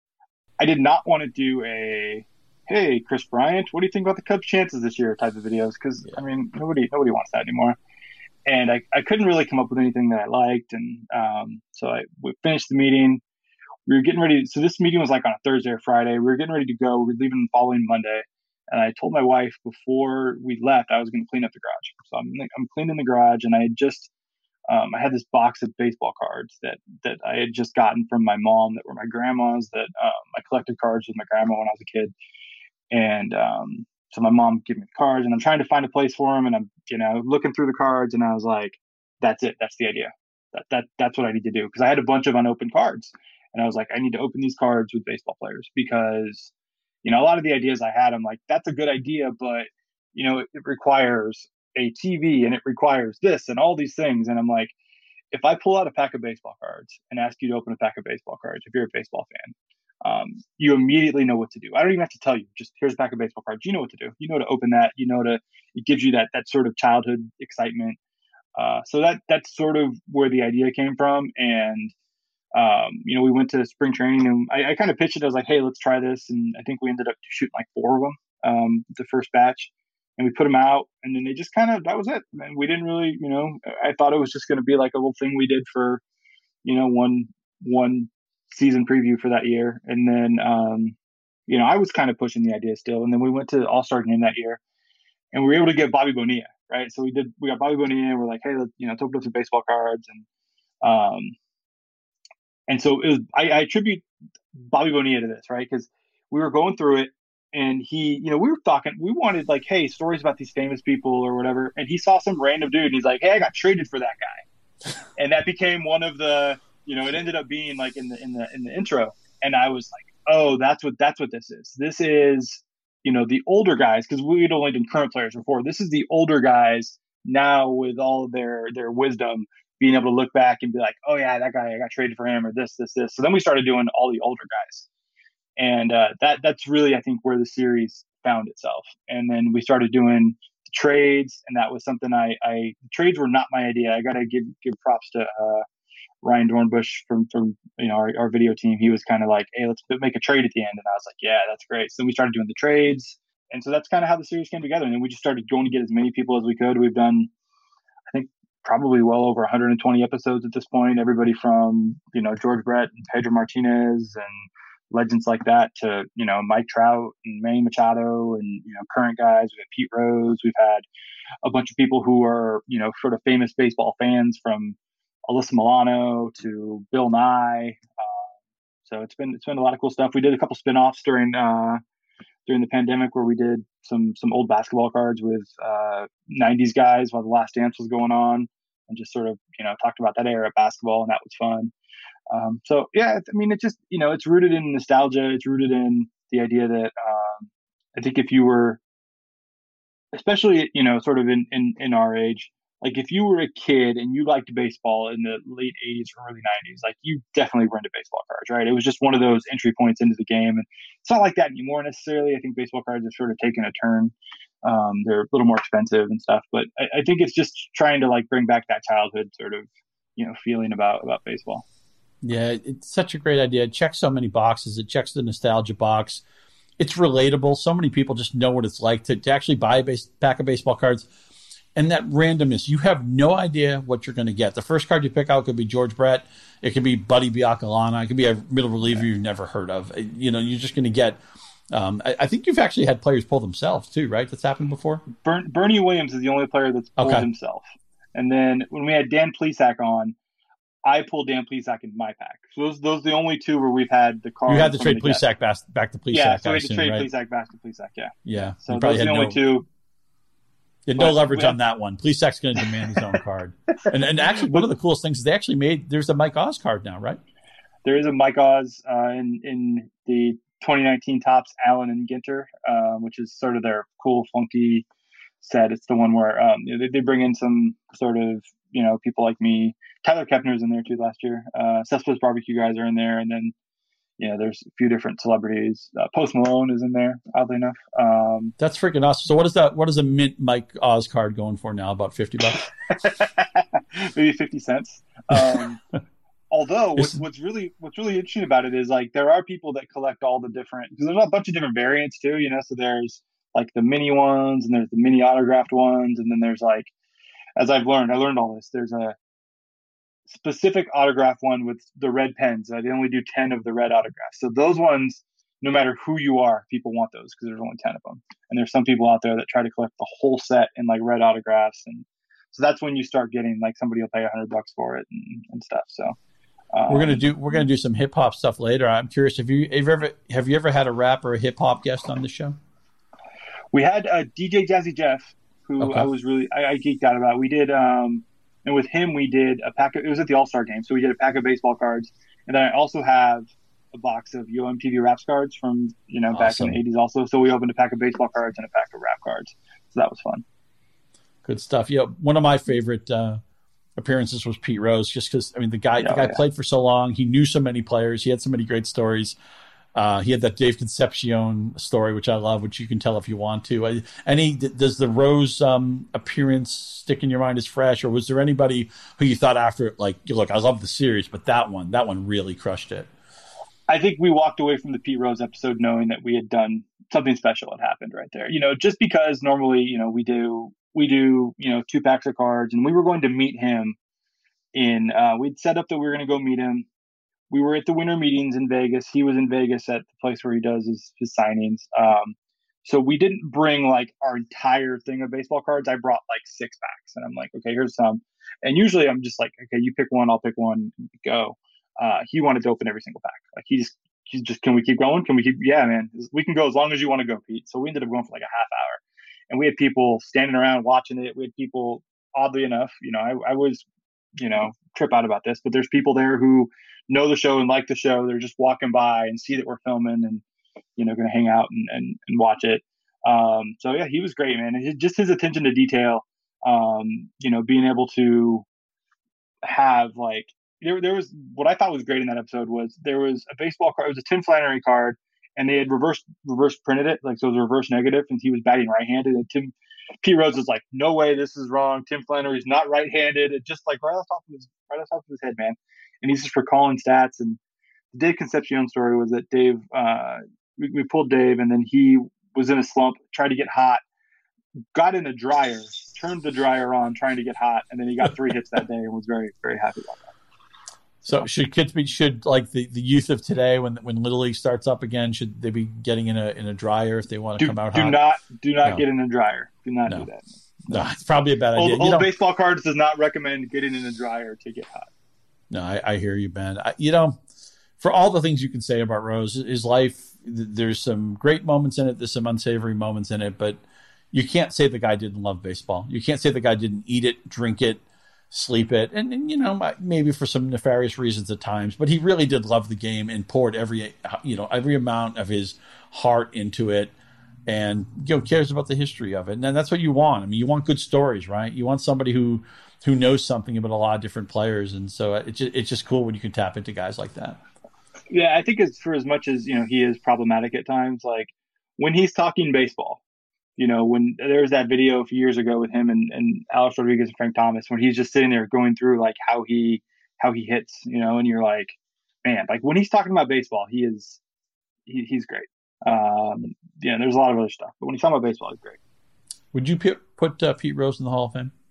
I did not want to do a, hey, Chris Bryant, what do you think about the Cubs' chances this year type of videos? Because, yeah. I mean, nobody nobody wants that anymore. And I, I couldn't really come up with anything that I liked. And um, so I we finished the meeting. We were getting ready. So this meeting was like on a Thursday or Friday. We were getting ready to go. We were leaving the following Monday. And I told my wife before we left, I was going to clean up the garage. So I'm, I'm cleaning the garage. And I had just Um, I had this box of baseball cards that that I had just gotten from my mom that were my grandma's. That um, I collected cards with my grandma when I was a kid, and um, so my mom gave me the cards, and I'm trying to find a place for them, and I'm you know looking through the cards, and I was like, "That's it. That's the idea. That that that's what I need to do." Because I had a bunch of unopened cards, and I was like, "I need to open these cards with baseball players," because you know a lot of the ideas I had, I'm like, "That's a good idea, but you know it, it requires a T V and it requires this and all these things," and I'm like, if I pull out a pack of baseball cards and ask you to open a pack of baseball cards, if you're a baseball fan, um, you immediately know what to do. I don't even have to tell you. Just here's a pack of baseball cards. You know what to do. You know to open that. You know to. It gives you that that sort of childhood excitement. Uh, so that that's sort of where the idea came from. And um, you know, we went to spring training, and I, I kind of pitched it. I was like, hey, let's try this. And I think we ended up shooting like four of them, um, the first batch, and we put them out, and then they just kind of, that was it. And we didn't really, you know, I thought it was just going to be like a little thing we did for, you know, one, one season preview for that year. And then, um, you know, I was kind of pushing the idea still. And then we went to the All-Star game that year, and we were able to get Bobby Bonilla, right? So we did, we got Bobby Bonilla, and we're like, hey, let's, you know, let's open up some baseball cards. And, um, and so it was, I, I attribute Bobby Bonilla to this, right? Because we were going through it, and he, you know, we were talking, we wanted like, hey, stories about these famous people or whatever. And he saw some random dude, and he's like, hey, I got traded for that guy. And that became one of the, you know, it ended up being like in the, in the, in the intro. And I was like, oh, that's what, that's what this is. This is, you know, the older guys, because we had only done current players before. This is the older guys now with all of their, their wisdom, being able to look back and be like, oh yeah, that guy, I got traded for him, or this, this, this. So then we started doing all the older guys. And uh, that that's really, I think, where the series found itself. And then we started doing the trades, and that was something I, I trades were not my idea. I got to give give props to uh, Ryan Dornbush from from you know our, our video team. He was kind of like, hey, let's make a trade at the end, and I was like, yeah, that's great. So then we started doing the trades, and so that's kind of how the series came together. And then we just started going to get as many people as we could. We've done, I think, probably well over one hundred twenty episodes at this point. Everybody from you know George Brett and Pedro Martinez and legends like that to, you know, Mike Trout and Manny Machado and, you know, current guys. We've had Pete Rose. We've had a bunch of people who are, you know, sort of famous baseball fans, from Alyssa Milano to Bill Nye. Uh, so it's been, it's been a lot of cool stuff. We did a couple spinoffs during, uh, during the pandemic where we did some, some old basketball cards with, uh, nineties guys while the Last Dance was going on, and just sort of, you know, talked about that era of basketball, and that was fun. Um, so yeah, I mean, it just, you know, it's rooted in nostalgia. It's rooted in the idea that, um, I think if you were, especially, you know, sort of in, in, in our age, like if you were a kid and you liked baseball in the late eighties or early nineties, like you definitely were into baseball cards, right? It was just one of those entry points into the game. And it's not like that anymore necessarily. I think baseball cards have sort of taken a turn. Um, they're a little more expensive and stuff, but I, I think it's just trying to like bring back that childhood sort of, you know, feeling about, about baseball. Yeah, it's such a great idea. It checks so many boxes. It checks the nostalgia box. It's relatable. So many people just know what it's like to, to actually buy a base, pack of baseball cards. And that randomness, you have no idea what you're going to get. The first card you pick out could be George Brett. It could be Buddy Biancalana. It could be a middle reliever you've never heard of. You know, you're just going to get um, – I, I think you've actually had players pull themselves too, right? That's happened before? Bern, Bernie Williams is the only player that's pulled okay. himself. And then when we had Dan Plesac on, I pulled Dan Plesac in my pack. So those those are the only two where we've had the card. You had to trade Plesac back, back to Plesac. Yeah, so we had to assume, trade right? Plesac back to Plesac, yeah. Yeah. So those are the only no, two. You had no leverage on that one. Plesac's going to demand his own card. And and actually, one of the coolest things is they actually made, there's a Mike Oz card now, right? There is a Mike Oz uh, in, in the twenty nineteen Topps Allen and Ginter, uh, which is sort of their cool, funky set. It's the one where um, they, they bring in some sort of, you know, people like me. Tyler Kepner's in there too last year. Uh, Cespedes Barbecue guys are in there, and then you know there's a few different celebrities. Uh, Post Malone is in there, oddly enough. Um, That's freaking awesome. So what is that? What is a mint Mike Oz card going for now? About fifty bucks? Maybe fifty cents. Um, although what's, what's really what's really interesting about it is like there are people that collect all the different, because there's a bunch of different variants too. You know, so there's like the mini ones, and there's the mini autographed ones, and then there's like, as I've learned, I learned all this. There's a specific autograph one with the red pens. Uh, they only do ten of the red autographs. So those ones, no matter who you are, people want those because there's only ten of them. And there's some people out there that try to collect the whole set in like red autographs. And So that's when you start getting like somebody will pay a hundred bucks for it and, and stuff. So We're gonna um, do we're gonna do some hip hop stuff later. I'm curious, have you have you ever have you ever had a rap or a hip hop guest on the show? we had uh, D J Jazzy Jeff, who I Okay. was really I, I geeked out about. We did um, and with him we did a pack of, it was at the All Star game, so we did a pack of baseball cards, and then I also have a box of Yo M T V Raps cards from you know back in the Awesome. eighties also. So we opened a pack of baseball cards and a pack of rap cards. So that was fun. Good stuff. Yeah, one of my favorite uh, appearances was Pete Rose, just because I mean the guy the Yeah, guy yeah. played for so long. He knew so many players. He had so many great stories. Uh, he had that Dave Concepcion story, which I love, which you can tell if you want to. Uh, Any does the Rose um, appearance stick in your mind as fresh, or was there anybody who you thought after, like, look, I love the series, but that one, that one really crushed it. I think we walked away from the Pete Rose episode knowing that we had done something special had happened right there. You know, just because normally, you know, we do we do, you know, two packs of cards, and we were going to meet him in uh we'd set up that we were going to go meet him. We were at the winter meetings in Vegas. He was in Vegas at the place where he does his, his signings. Um so we didn't bring like our entire thing of baseball cards. I brought like six packs, and I'm like, okay, here's some. And usually I'm just like, okay, you pick one, I'll pick one, go. Uh, he wanted to open every single pack. Like he just, he just, can we keep going? Can we keep? Yeah, man, we can go as long as you want to go, Pete. So we ended up going for like a half hour, and we had people standing around watching it. We had people, oddly enough, you know, I, I was, you know, trip out about this, but there's people there who know the show and like the show. They're just walking by and see that we're filming and, you know, going to hang out and, and, and watch it. Um, so yeah, he was great, man. And just his attention to detail, um, you know, being able to have like, there, there was what I thought was great in that episode was there was a baseball card. It was a Tim Flannery card, and they had reverse reverse printed it, like so it was a reverse negative, and he was batting right-handed. And Tim Pete Rose was like, "No way, this is wrong. Tim Flannery's not right-handed." It just like right off top of his right off top of his head, man. And he's just recalling stats. And the Dave Concepcion story was that Dave, uh, we, we pulled Dave, and then he was in a slump, tried to get hot, got in a dryer, turned the dryer on, trying to get hot, and then he got three hits that day and was very very happy about that. So should kids be should like the, the youth of today when when Little League starts up again, should they be getting in a in a dryer if they want to Do, come out do hot? not do not No. get in a dryer. Do not No. do that. No, it's probably a bad idea. Old, You old know, baseball cards does not recommend getting in a dryer to get hot. no, I, I hear you, Ben. I, you know, for all the things you can say about Rose, his life, th- there's some great moments in it. There's some unsavory moments in it, but you can't say the guy didn't love baseball. You can't say the guy didn't eat it, drink it, sleep it, and, and you know, maybe for some nefarious reasons at times, but he really did love the game and poured every, you know, every amount of his heart into it, and you know, cares about the history of it. And that's what you want. I mean, you want good stories, right? You want somebody who who knows something about a lot of different players, and so it's just, it's just cool when you can tap into guys like that. Yeah, I think it's for as much as you know he is problematic at times. Like when he's talking baseball, you know, when there was that video a few years ago with him and, and Alex Rodriguez and Frank Thomas, when he's just sitting there going through like how he how he hits, you know, and you're like, man, like when he's talking about baseball, he is he, he's great. Um, yeah, there's a lot of other stuff, but when he's talking about baseball, he's great. Would you put, put uh, Pete Rose in the Hall of Fame?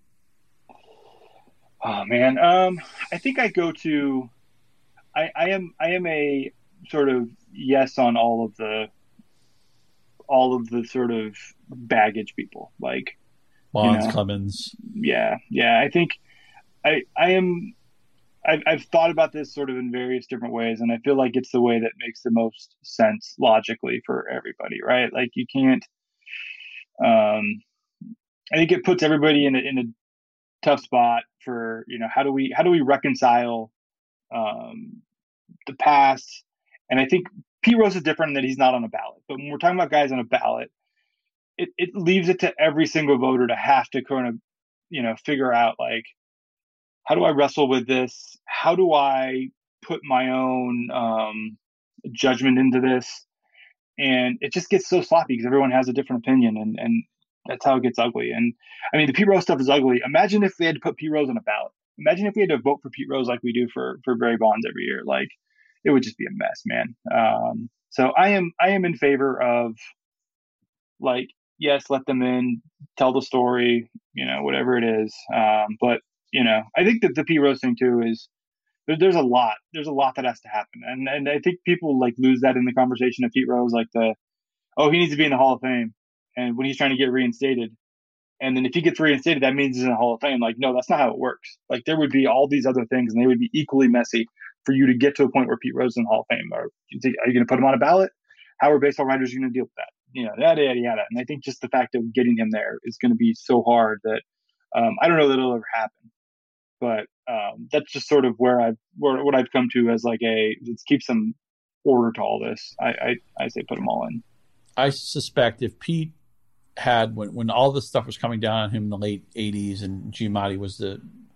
Oh man, um, I think I go to. I, I am I am a sort of yes on all of the all of the sort of baggage people like Bonds, you know, Clemens. yeah yeah I think I I am I've, I've thought about this sort of in various different ways, and I feel like it's the way that makes the most sense logically for everybody, right? Like you can't um I think it puts everybody in a in a tough spot for, you know, how do we how do we reconcile um, the past. And I think Pete Rose is different in that he's not on a ballot. But when we're talking about guys on a ballot, it, it leaves it to every single voter to have to kind of, you know, figure out like, how do I wrestle with this? How do I put my own um, judgment into this? And it just gets so sloppy because everyone has a different opinion, and, and that's how it gets ugly. And I mean, the Pete Rose stuff is ugly. Imagine if they had to put Pete Rose on a ballot. Imagine if we had to vote for Pete Rose like we do for for Barry Bonds every year. Like, it would just be a mess, man. Um, so I am I am in favor of, like, yes, let them in, tell the story, you know, whatever it is. Um, but you know, I think that the Pete Rose thing too is there, there's a lot there's a lot that has to happen, and and I think people like lose that in the conversation of Pete Rose, like the oh, he needs to be in the Hall of Fame, and when he's trying to get reinstated. And then if he gets reinstated, that means he's in the Hall of Fame. Like, no, that's not how it works. Like, there would be all these other things, and they would be equally messy for you to get to a point where Pete Rose is in the Hall of Fame. Or are you going to put him on a ballot? How are baseball writers going to deal with that? You know, yada, yada, yada. And I think just the fact of getting him there is going to be so hard that um, I don't know that it'll ever happen. But um, that's just sort of where I've where, what I've come to as like a let's keep some order to all this. I I, I say put them all in. I suspect if Pete had when when all this stuff was coming down on him in the late eighties and Giamatti was the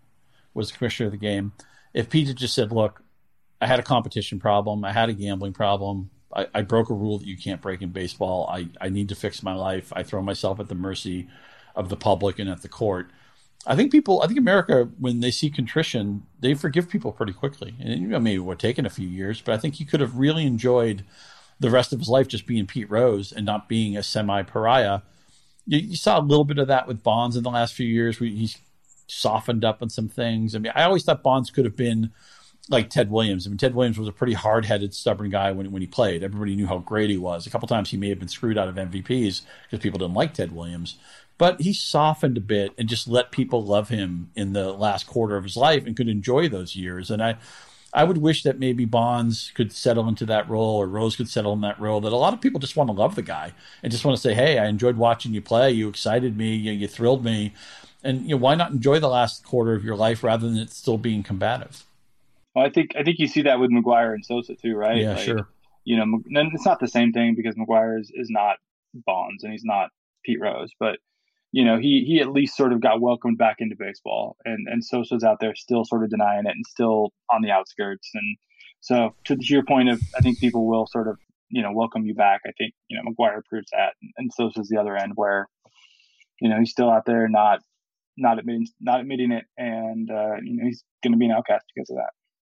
was the commissioner of the game, if Pete had just said, "Look, I had a competition problem, I had a gambling problem, I, I broke a rule that you can't break in baseball. I I need to fix my life. I throw myself at the mercy of the public and at the court." I think people, I think America, when they see contrition, they forgive people pretty quickly. And you know, maybe it would take a few years, but I think he could have really enjoyed the rest of his life just being Pete Rose and not being a semi-pariah. You, you saw a little bit of that with Bonds in the last few years. Where he's softened up on some things. I mean, I always thought Bonds could have been like Ted Williams. I mean, Ted Williams was a pretty hard-headed, stubborn guy when when he played. Everybody knew how great he was. A couple times he may have been screwed out of M V Ps because people didn't like Ted Williams. But he softened a bit and just let people love him in the last quarter of his life and could enjoy those years. And I, I would wish that maybe Bonds could settle into that role or Rose could settle in that role, that a lot of people just want to love the guy and just want to say, hey, I enjoyed watching you play. You excited me. You, you thrilled me. And you know, why not enjoy the last quarter of your life rather than it still being combative? Well, I think I think you see that with McGwire and Sosa too, right? Yeah, like, sure. You know, it's not the same thing because McGwire is, is not Bonds and he's not Pete Rose, but you know, he he at least sort of got welcomed back into baseball, and and Sosa's out there still sort of denying it and still on the outskirts. And so to, to your point of, I think people will sort of, you know, welcome you back. I think, you know, McGwire proves that, and, and Sosa's the other end where, you know, he's still out there not not admitting not admitting it, and uh, you know, he's going to be an outcast because of that.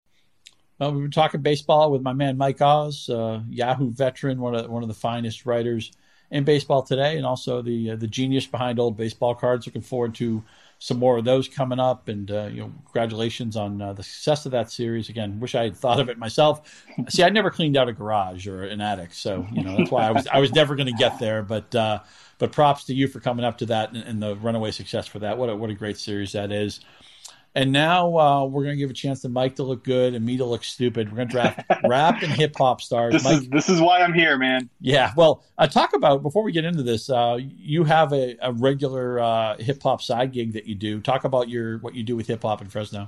Well, we've been talking baseball with my man Mike Oz, uh, Yahoo veteran, one of one of the finest writers in baseball today, and also the uh, the genius behind Old Baseball Cards. Looking forward to some more of those coming up, and uh, you know, congratulations on uh, the success of that series. Again, wish I had thought of it myself. See, I never cleaned out a garage or an attic, so you know that's why I was I was never going to get there. But uh, but props to you for coming up to that and, and the runaway success for that. What a, what a great series that is. And now uh, we're going to give a chance to Mike to look good and me to look stupid. We're going to draft rap and hip hop stars. This Mike, is this is why I'm here, man. Yeah. Well, uh, talk about, before we get into this, uh, you have a, a regular uh, hip hop side gig that you do. Talk about your what you do with hip hop in Fresno.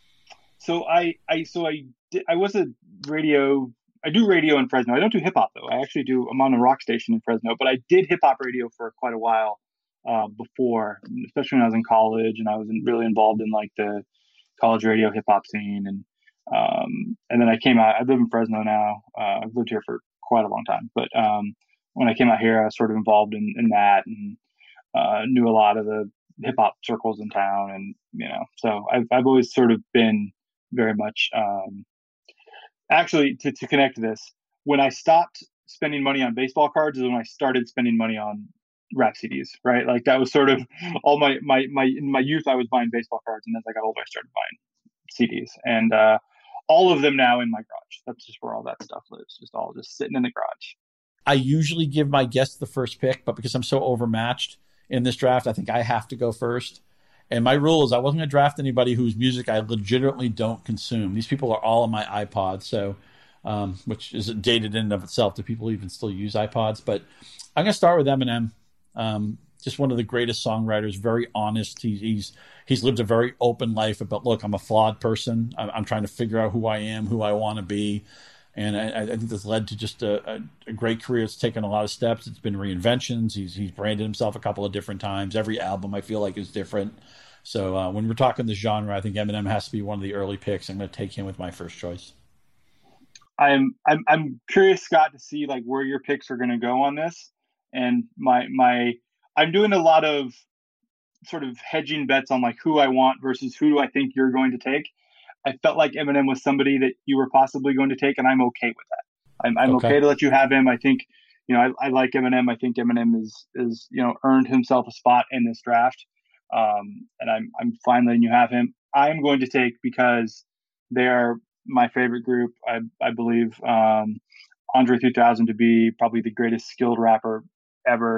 So I, I so I did, I was a radio. I do radio in Fresno. I don't do hip hop though. I actually do. I'm on a rock station in Fresno, but I did hip hop radio for quite a while. Uh, before, especially when I was in college, and I was in, really involved in like the college radio hip hop scene, and um, and then I came out. I live in Fresno now. Uh, I've lived here for quite a long time, but um, when I came out here, I was sort of involved in, in that, and uh, knew a lot of the hip hop circles in town, and you know, so I've I've always sort of been very much um, actually to to connect to this. When I stopped spending money on baseball cards is when I started spending money on rap C Ds, right? Like that was sort of all my, my, my, in my youth, I was buying baseball cards. And as I got older, I started buying C Ds, and uh, all of them now in my garage. That's just where all that stuff lives. Just all just sitting in the garage. I usually give my guests the first pick, but because I'm so overmatched in this draft, I think I have to go first. And my rule is I wasn't going to draft anybody whose music I legitimately don't consume. These people are all on my iPod. So, um, which is dated in and of itself. Do people even still use iPods? But I'm going to start with Eminem. Um, just one of the greatest songwriters, very honest. He, he's he's lived a very open life about, look, I'm a flawed person. I'm, I'm trying to figure out who I am, who I want to be. And I, I think this led to just a, a, a great career. It's taken a lot of steps. It's been reinventions. He's he's branded himself a couple of different times. Every album I feel like is different. So uh, when we're talking this genre, I think Eminem has to be one of the early picks. I'm going to take him with my first choice. I'm I'm I'm curious, Scott, to see like where your picks are going to go on this. And my my I'm doing a lot of sort of hedging bets on like who I want versus who do I think you're going to take. I felt like Eminem was somebody that you were possibly going to take, and I'm okay with that. I'm I'm okay, okay to let you have him. I think, you know, I, I like Eminem. I think Eminem is is you know earned himself a spot in this draft, um, and I'm I'm fine letting you have him. I'm going to take, because they are my favorite group. I I believe um, Andre three thousand to be probably the greatest skilled rapper ever.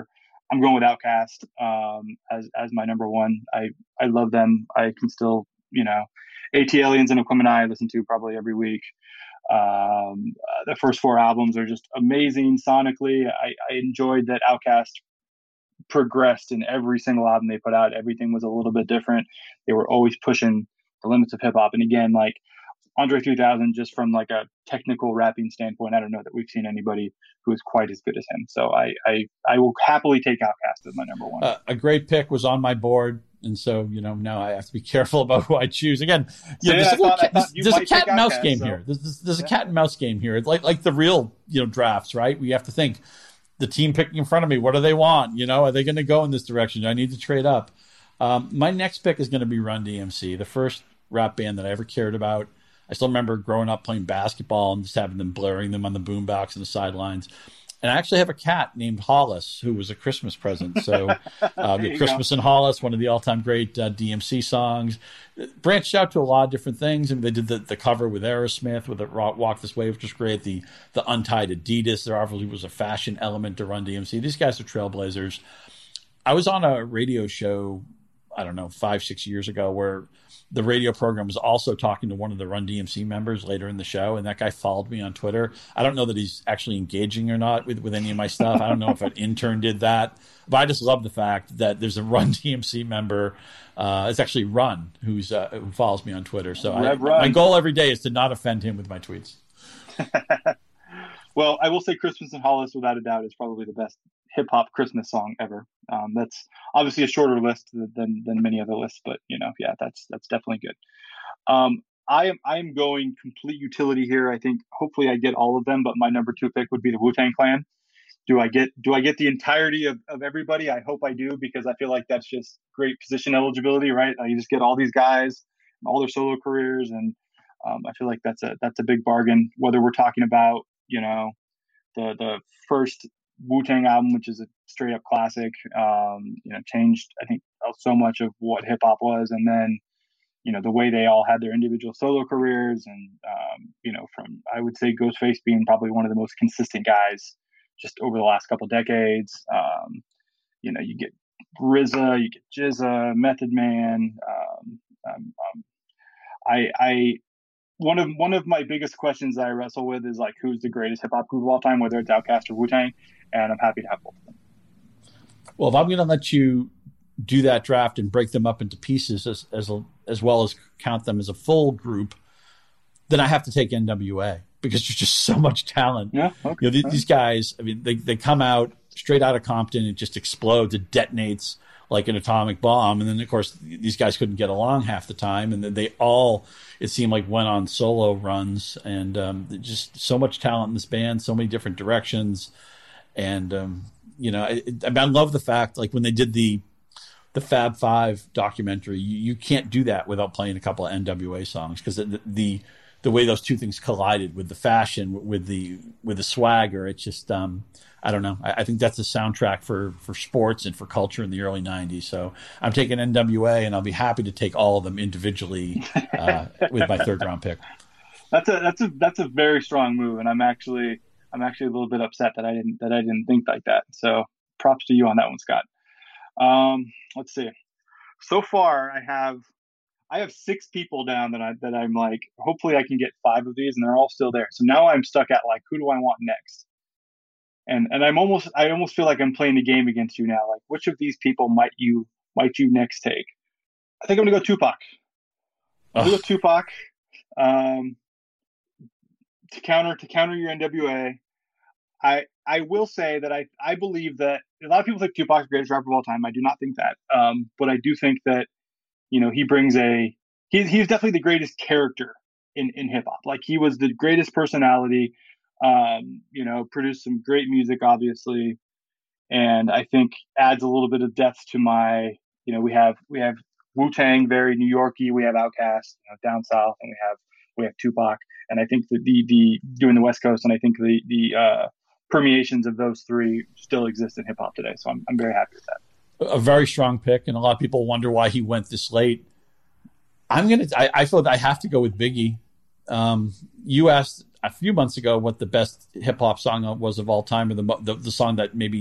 I'm going with Outkast um, as as my number one. I I love them. I can still, you know, AT Aliens and Aquemini I listen to probably every week. Um, uh, the first four albums are just amazing sonically. I, I enjoyed that Outkast progressed in every single album they put out. Everything was a little bit different. They were always pushing the limits of hip hop. And again, like Andre three thousand, just from like a technical rapping standpoint, I don't know that we've seen anybody who is quite as good as him. So I I, I will happily take Outkast as my number one. Uh, a great pick was on my board. And so, you know, now I have to be careful about who I choose. Again, you know, there's, a, thought, cat, there's, there's a cat and mouse Outkast, game so. here. There's, there's, there's yeah. a cat and mouse game here. It's like like the real, you know, drafts, right? We have to think, the team picking in front of me, what do they want? You know, are they going to go in this direction? Do I need to trade up? Um, my next pick is going to be Run D M C, the first rap band that I ever cared about. I still remember growing up playing basketball and just having them blaring them on the boombox and the sidelines. And I actually have a cat named Hollis, who was a Christmas present. So uh, Christmas in Hollis, one of the all-time great uh, D M C songs. It branched out to a lot of different things. I mean, they did the, the cover with Aerosmith, with it Walk This Way, which was great. The the untied Adidas. There obviously was a fashion element to Run D M C. These guys are trailblazers. I was on a radio show, I don't know, five, six years ago, where the radio program was also talking to one of the Run D M C members later in the show, and that guy followed me on Twitter. I don't know that he's actually engaging or not with, with any of my stuff. I don't know if an intern did that, but I just love the fact that there's a Run D M C member. Uh, it's actually Run who's uh, who follows me on Twitter. So I, my goal every day is to not offend him with my tweets. Well, I will say Christmas in Hollis, without a doubt, is probably the best hip-hop Christmas song ever. Um, that's obviously a shorter list than than many other lists, but, you know, yeah, that's that's definitely good. Um, I am I am going complete utility here. I think hopefully I get all of them, but my number two pick would be the Wu-Tang Clan. Do I get do I get the entirety of, of everybody? I hope I do, because I feel like that's just great position eligibility, right? You just get all these guys, all their solo careers, and um, I feel like that's a that's a big bargain. Whether we're talking about, you know, the the first Wu-Tang album, which is a straight up classic, um, you know, changed, I think, so much of what hip hop was. And then, you know, the way they all had their individual solo careers, and, um, you know, from, I would say Ghostface being probably one of the most consistent guys just over the last couple decades. Um, you know, you get R Z A, you get J Z A, Method Man. Um, um, um, I, I, One of one of my biggest questions that I wrestle with is like, who's the greatest hip hop group of all time, whether it's Outkast or Wu-Tang, and I'm happy to have both of them. Well, if I'm going to let you do that draft and break them up into pieces as as as well as count them as a full group, then I have to take N W A, because there's just so much talent. Yeah, okay. You know, these, these guys. I mean, they they come out straight out of Compton, it just explodes, it detonates like an atomic bomb. And then, of course, these guys couldn't get along half the time. And then they all, it seemed like, went on solo runs. And um, just so much talent in this band, so many different directions. And, um, you know, I, I love the fact, like, when they did the the Fab Five documentary, you, you can't do that without playing a couple of N W A songs, because the, the the way those two things collided, with the fashion, with the with the swagger, it's just, um, I don't know. I, I think that's a soundtrack for, for sports and for culture in the early nineties. So I'm taking N W A, and I'll be happy to take all of them individually uh, with my third round pick. That's a that's a that's a very strong move, and I'm actually I'm actually a little bit upset that I didn't that I didn't think like that. So props to you on that one, Scott. Um, let's see. So far, I have. I have six people down that I that I'm like, hopefully I can get five of these, and they're all still there. So now I'm stuck at like, who do I want next? And and I'm almost I almost feel like I'm playing the game against you now. Like, which of these people might you might you next take? I think I'm gonna go Tupac. I'm gonna go Tupac. Um, to counter to counter your N W A. I I will say that I I believe that a lot of people think Tupac's the greatest rapper of all time. I do not think that. Um, but I do think that, you know, he brings a, he's, he's definitely the greatest character in, in hip hop. Like, he was the greatest personality, um, you know, produced some great music, obviously. And I think adds a little bit of depth to my, you know, we have, we have Wu-Tang, very New York-y. We have Outkast, you know, down South, and we have, we have Tupac. And I think that the, the, doing the West Coast, and I think the, the, uh, permeations of those three still exist in hip hop today. So I'm, I'm very happy with that. A very strong pick, and a lot of people wonder why he went this late. I'm gonna. I, I feel I have to go with Biggie. Um, you asked a few months ago what the best hip hop song was of all time, or the, the the song that maybe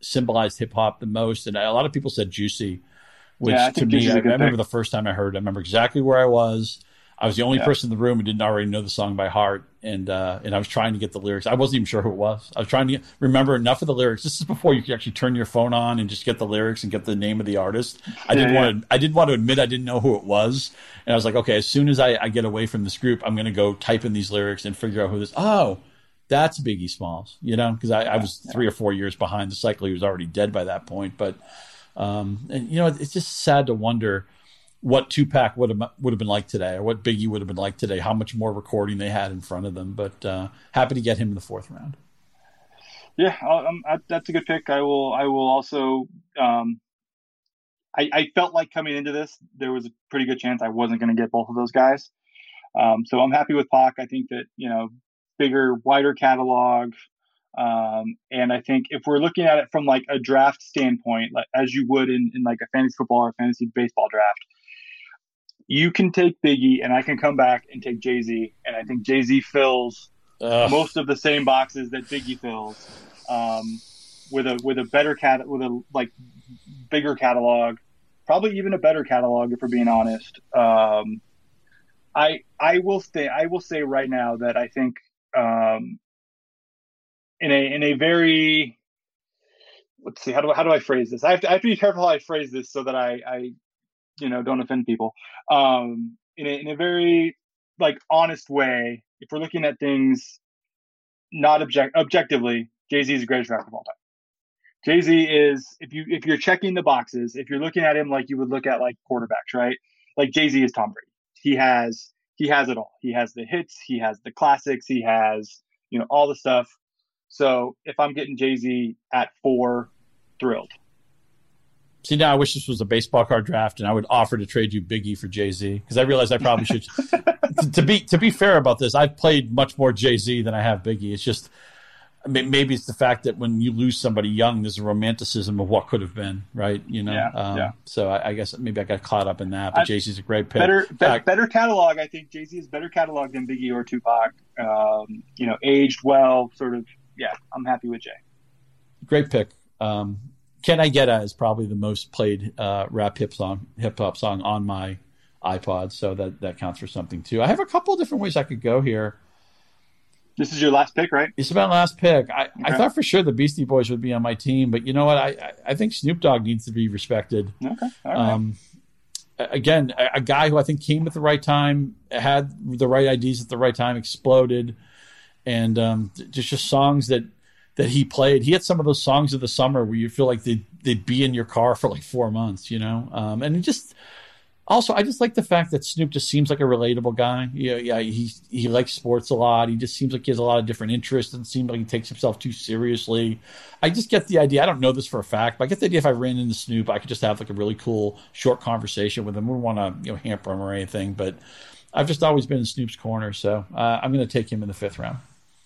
symbolized hip hop the most. And a lot of people said Juicy, Yeah, I which to think me, Juicy's I, a I good remember pick. the first time I heard it. I remember exactly where I was. I was the only Yeah. person in the room who didn't already know the song by heart, and uh, and I was trying to get the lyrics. I wasn't even sure who it was. I was trying to get, remember enough of the lyrics. This is before you could actually turn your phone on and just get the lyrics and get the name of the artist. I Yeah, didn't yeah. want to. I didn't want to admit I didn't know who it was, and I was like, okay, as soon as I, I get away from this group, I'm going to go type in these lyrics and figure out who this. Oh, that's Biggie Smalls, you know, because I, I Yeah, was yeah. three or four years behind the cycle. He was already dead by that point, but um, and you know, it's just sad to wonder what Tupac would have would have been like today, or what Biggie would have been like today. How much more recording they had in front of them. But uh, happy to get him in the fourth round. Yeah, I'll- um, I, that's a good pick. I will. I will also. Um, I, I felt like coming into this, there was a pretty good chance I wasn't going to get both of those guys. Um, so I'm happy with Pac. I think that you know, bigger, wider catalog, um, and I think if we're looking at it from like a draft standpoint, like as you would in, in like a fantasy football or fantasy baseball draft, you can take Biggie, and I can come back and take Jay Z, and I think Jay Z fills Ugh. most of the same boxes that Biggie fills, um, with a with a better cat with a like bigger catalog, probably even a better catalog if we're being honest. Um, I I will say I will say right now that I think um, in a in a very let's see how do how do I phrase this? I have to I have to be careful how I phrase this so that I I you know don't offend people. Um, in a in a very like honest way, if we're looking at things not object objectively, Jay Z is the greatest rapper of all time. Jay Z is if you if you're checking the boxes, if you're looking at him like you would look at like quarterbacks, right? Like Jay Z is Tom Brady. He has he has it all. He has the hits, he has the classics, he has you know all the stuff. So if I'm getting Jay Z at four, thrilled. See, now I wish this was a baseball card draft, and I would offer to trade you Biggie for Jay Z because I realize I probably should. to, to be to be fair about this, I've played much more Jay Z than I have Biggie. It's just maybe it's the fact that when you lose somebody young, there's a romanticism of what could have been, right? You know, Yeah, um, yeah. so I, I guess maybe I got caught up in that. But Jay Z's a great pick. Better, be, Fact, better catalog. I think Jay Z is better catalog than Biggie or Tupac. Um, you know, aged well, sort of. Yeah, I'm happy with Jay. Great pick. Um, Can I Get It is probably the most played uh, rap hip song, hip hop song on my iPod, so that that counts for something too. I have a couple of different ways I could go here. This is your last pick, right? It's my last pick. I, Okay. I thought for sure the Beastie Boys would be on my team, but you know what? I, I, I think Snoop Dogg needs to be respected. Okay. All right. Um, again, a, a guy who I think came at the right time, had the right ideas at the right time, exploded, and um, just just songs that that he played. He had some of those songs of the summer where you feel like they'd they'd be in your car for like four months, you know. Um, and it just also I just like the fact that Snoop just seems like a relatable guy. Yeah, yeah, he he likes sports a lot. He just seems like he has a lot of different interests. Doesn't seem like he takes himself too seriously. I just get the idea. I don't know this for a fact, but I get the idea if I ran into Snoop, I could just have like a really cool short conversation with him. We don't want to you know hamper him or anything, but I've just always been in Snoop's corner, so uh, I'm going to take him in the fifth round.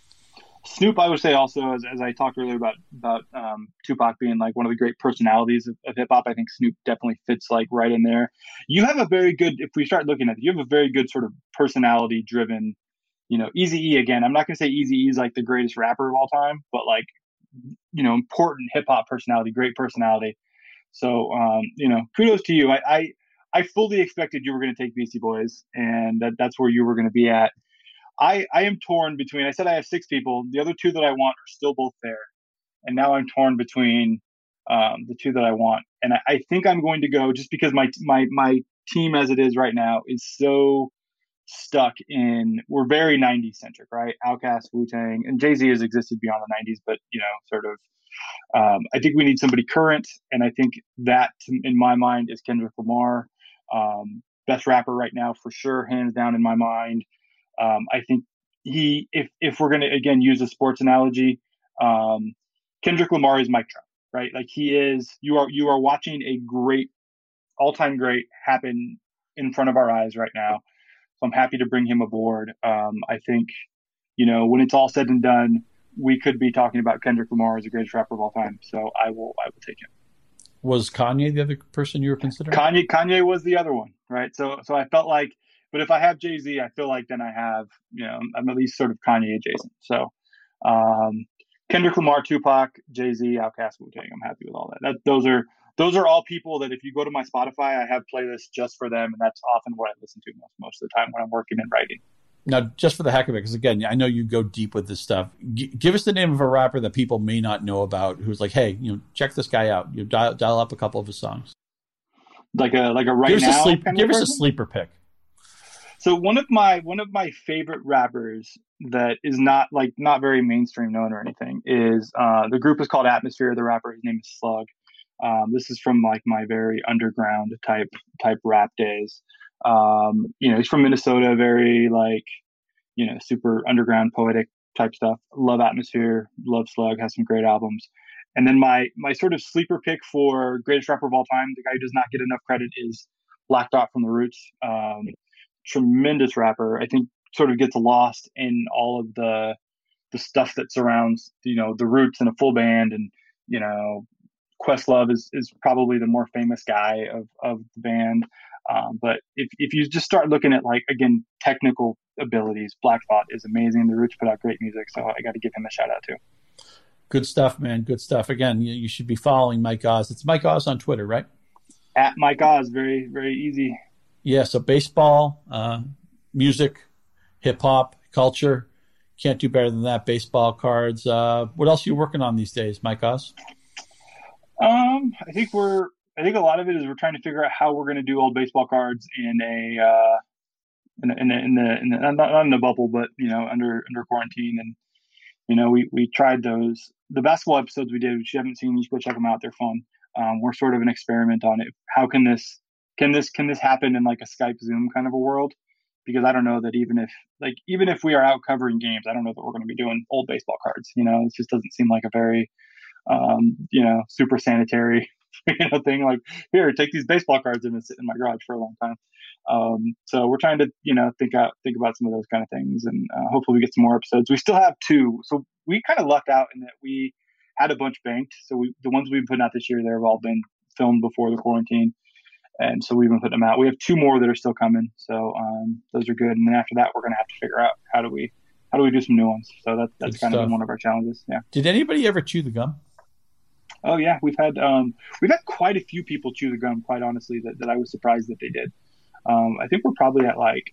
Snoop, I would say also, as, as I talked earlier about about um, Tupac being like one of the great personalities of, of hip hop, I think Snoop definitely fits like right in there. You have a very good, if we start looking at it, you have a very good sort of personality driven, you know, Eazy-E again. I'm not going to say Eazy-E is like the greatest rapper of all time, but like, you know, important hip hop personality, great personality. So, um, you know, kudos to you. I, I, I fully expected you were going to take Beastie Boys, and that that's where you were going to be at. I, I am torn between, I said I have six people. The other two that I want are still both there. And now I'm torn between um, the two that I want. And I, I think I'm going to go just because my, my, my team as it is right now is so stuck in, we're very nineties centric, right? Outkast, Wu-Tang, and Jay-Z has existed beyond the nineties, but, you know, sort of, um, I think we need somebody current. And I think that, in my mind, is Kendrick Lamar. Um, best rapper right now, for sure, hands down in my mind. Um, I think he, if if we're going to again use a sports analogy, um, Kendrick Lamar is Mike Trout, right? Like he is. You are you are watching a great, all time great happen in front of our eyes right now. So I'm happy to bring him aboard. Um, I think, you know, when it's all said and done, we could be talking about Kendrick Lamar as the greatest rapper of all time. So I will I will take him. Was Kanye the other person you were considering? Kanye Kanye was the other one, right? So so I felt like, but if I have Jay Z, I feel like then I have, you know, I'm at least sort of Kanye adjacent. So um, Kendrick Lamar, Tupac, Jay-Z, Outkast, Wu-Tang. I'm happy with all that. That those are those are all people that if you go to my Spotify, I have playlists just for them, and that's often what I listen to most most of the time when I'm working and writing. Now, just for the heck of it, because again, I know you go deep with this stuff. G- give us the name of a rapper that people may not know about, who's like, hey, you know, check this guy out. You dial, dial up a couple of his songs. Like a like a right give us now. A sleep, kind give of us person? a sleeper pick. So one of my one of my favorite rappers that is not like not very mainstream known or anything is uh, the group is called Atmosphere. The rapper, his name is Slug. Um, this is from like my very underground type type rap days. Um, you know, he's from Minnesota, very like, you know, super underground poetic type stuff. Love Atmosphere, love Slug, has some great albums. And then my my sort of sleeper pick for greatest rapper of all time, the guy who does not get enough credit, is Black Dot from The Roots. Um, tremendous rapper. I think sort of gets lost in all of the the stuff that surrounds, you know, The Roots and a full band, and, you know, Questlove is, is probably the more famous guy of, of the band. Um, but if, if you just start looking at, like, again, technical abilities, Black Thought is amazing. The Roots put out great music, so I got to give him a shout out too. Good stuff, man. Good stuff. Again, you, you should be following Mike Oz. It's Mike Oz on Twitter, right? At Mike Oz, very, very easy. Yeah, so baseball, uh, music, hip-hop, culture. Can't do better than that. Baseball cards. Uh, what else are you working on these days, Mike Oz? Um, I think we're. I think a lot of it is we're trying to figure out how we're going to do old baseball cards in a, uh, in, in the, in the, in the, not, not in the bubble, but, you know, under, under quarantine. And, you know, we, we tried those, the basketball episodes we did, which you haven't seen, you should go check them out. They're fun. Um, we're sort of an experiment on it. How can this, can this, can this happen in like a Skype Zoom kind of a world? Because I don't know that even if, like, even if we are out covering games, I don't know that we're going to be doing old baseball cards. You know, it just doesn't seem like a very, um, you know, super sanitary, you know, thing. Like, here, take these baseball cards and sit in my garage for a long time. Um, so we're trying to, you know, think out, think about some of those kind of things, and uh, hopefully we get some more episodes. We still have two, so we kind of lucked out in that we had a bunch banked. So we, the ones we've been putting out this year, they've all been filmed before the quarantine. And so we've been putting them out. We have two more that are still coming. So um, those are good. And then after that, we're going to have to figure out how do we how do we do some new ones. So that, that's good kind stuff. Of been one of our challenges. Yeah. Did anybody ever chew the gum? Oh, yeah. We've had um, we've had quite a few people chew the gum, quite honestly, that, that I was surprised that they did. Um, I think we're probably at like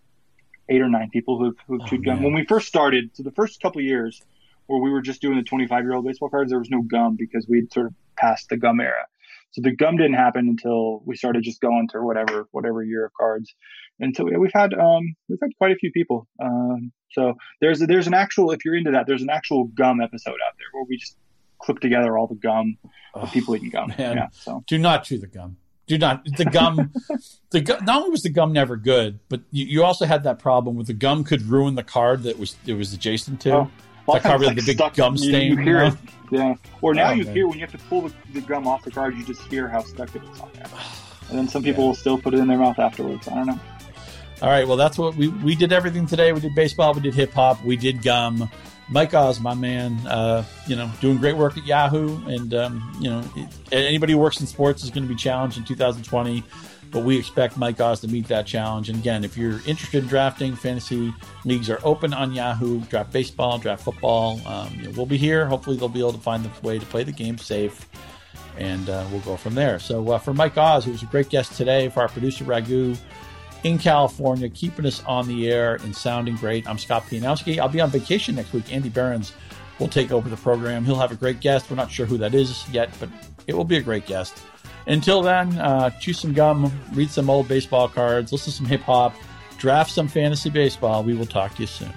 eight or nine people who've, who've oh, chewed gum. Man. When we first started, so the first couple of years where we were just doing the twenty-five-year-old baseball cards, there was no gum because we'd sort of passed the gum era. So the gum didn't happen until we started just going to whatever whatever year of cards, and so yeah, we've had um, we've had quite a few people. Um, so there's a, there's an actual, if you're into that, there's an actual gum episode out there where we just clip together all the gum of oh, people eating gum. Man. Yeah, so do not chew the gum. Do not the gum. the gum, not only was the gum never good, but you, you also had that problem with the gum could ruin the card that was it was adjacent to. Oh. The cover, like the big stuck, gum stain. You, you hear you know? It, yeah. Or now oh, you man. hear when you have to pull the, the gum off the card, you just hear how stuck it is on there. And then some people yeah. will still put it in their mouth afterwards. I don't know. All right. Well, that's what we we did. Everything today. We did baseball. We did hip hop. We did gum. Mike Oz, my man, uh, you know, doing great work at Yahoo, and um, you know, anybody who works in sports is going to be challenged in two thousand twenty. But we expect Mike Oz to meet that challenge. And again, if you're interested in drafting, fantasy leagues are open on Yahoo. Draft baseball, draft football. Um, you know, we'll be here. Hopefully they'll be able to find the way to play the game safe. And uh, we'll go from there. So uh, for Mike Oz, who was a great guest today, for our producer Raghu in California, keeping us on the air and sounding great, I'm Scott Pianowski. I'll be on vacation next week. Andy Behrens will take over the program. He'll have a great guest. We're not sure who that is yet, but it will be a great guest. Until then, uh, chew some gum, read some old baseball cards, listen to some hip-hop, draft some fantasy baseball. We will talk to you soon.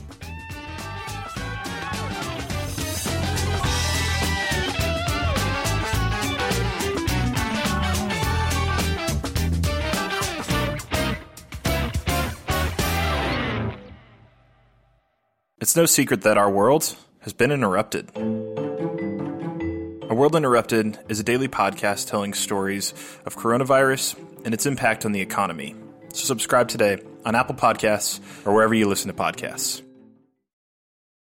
It's no secret that our world has been interrupted. A World Interrupted is a daily podcast telling stories of coronavirus and its impact on the economy. So subscribe today on Apple Podcasts or wherever you listen to podcasts.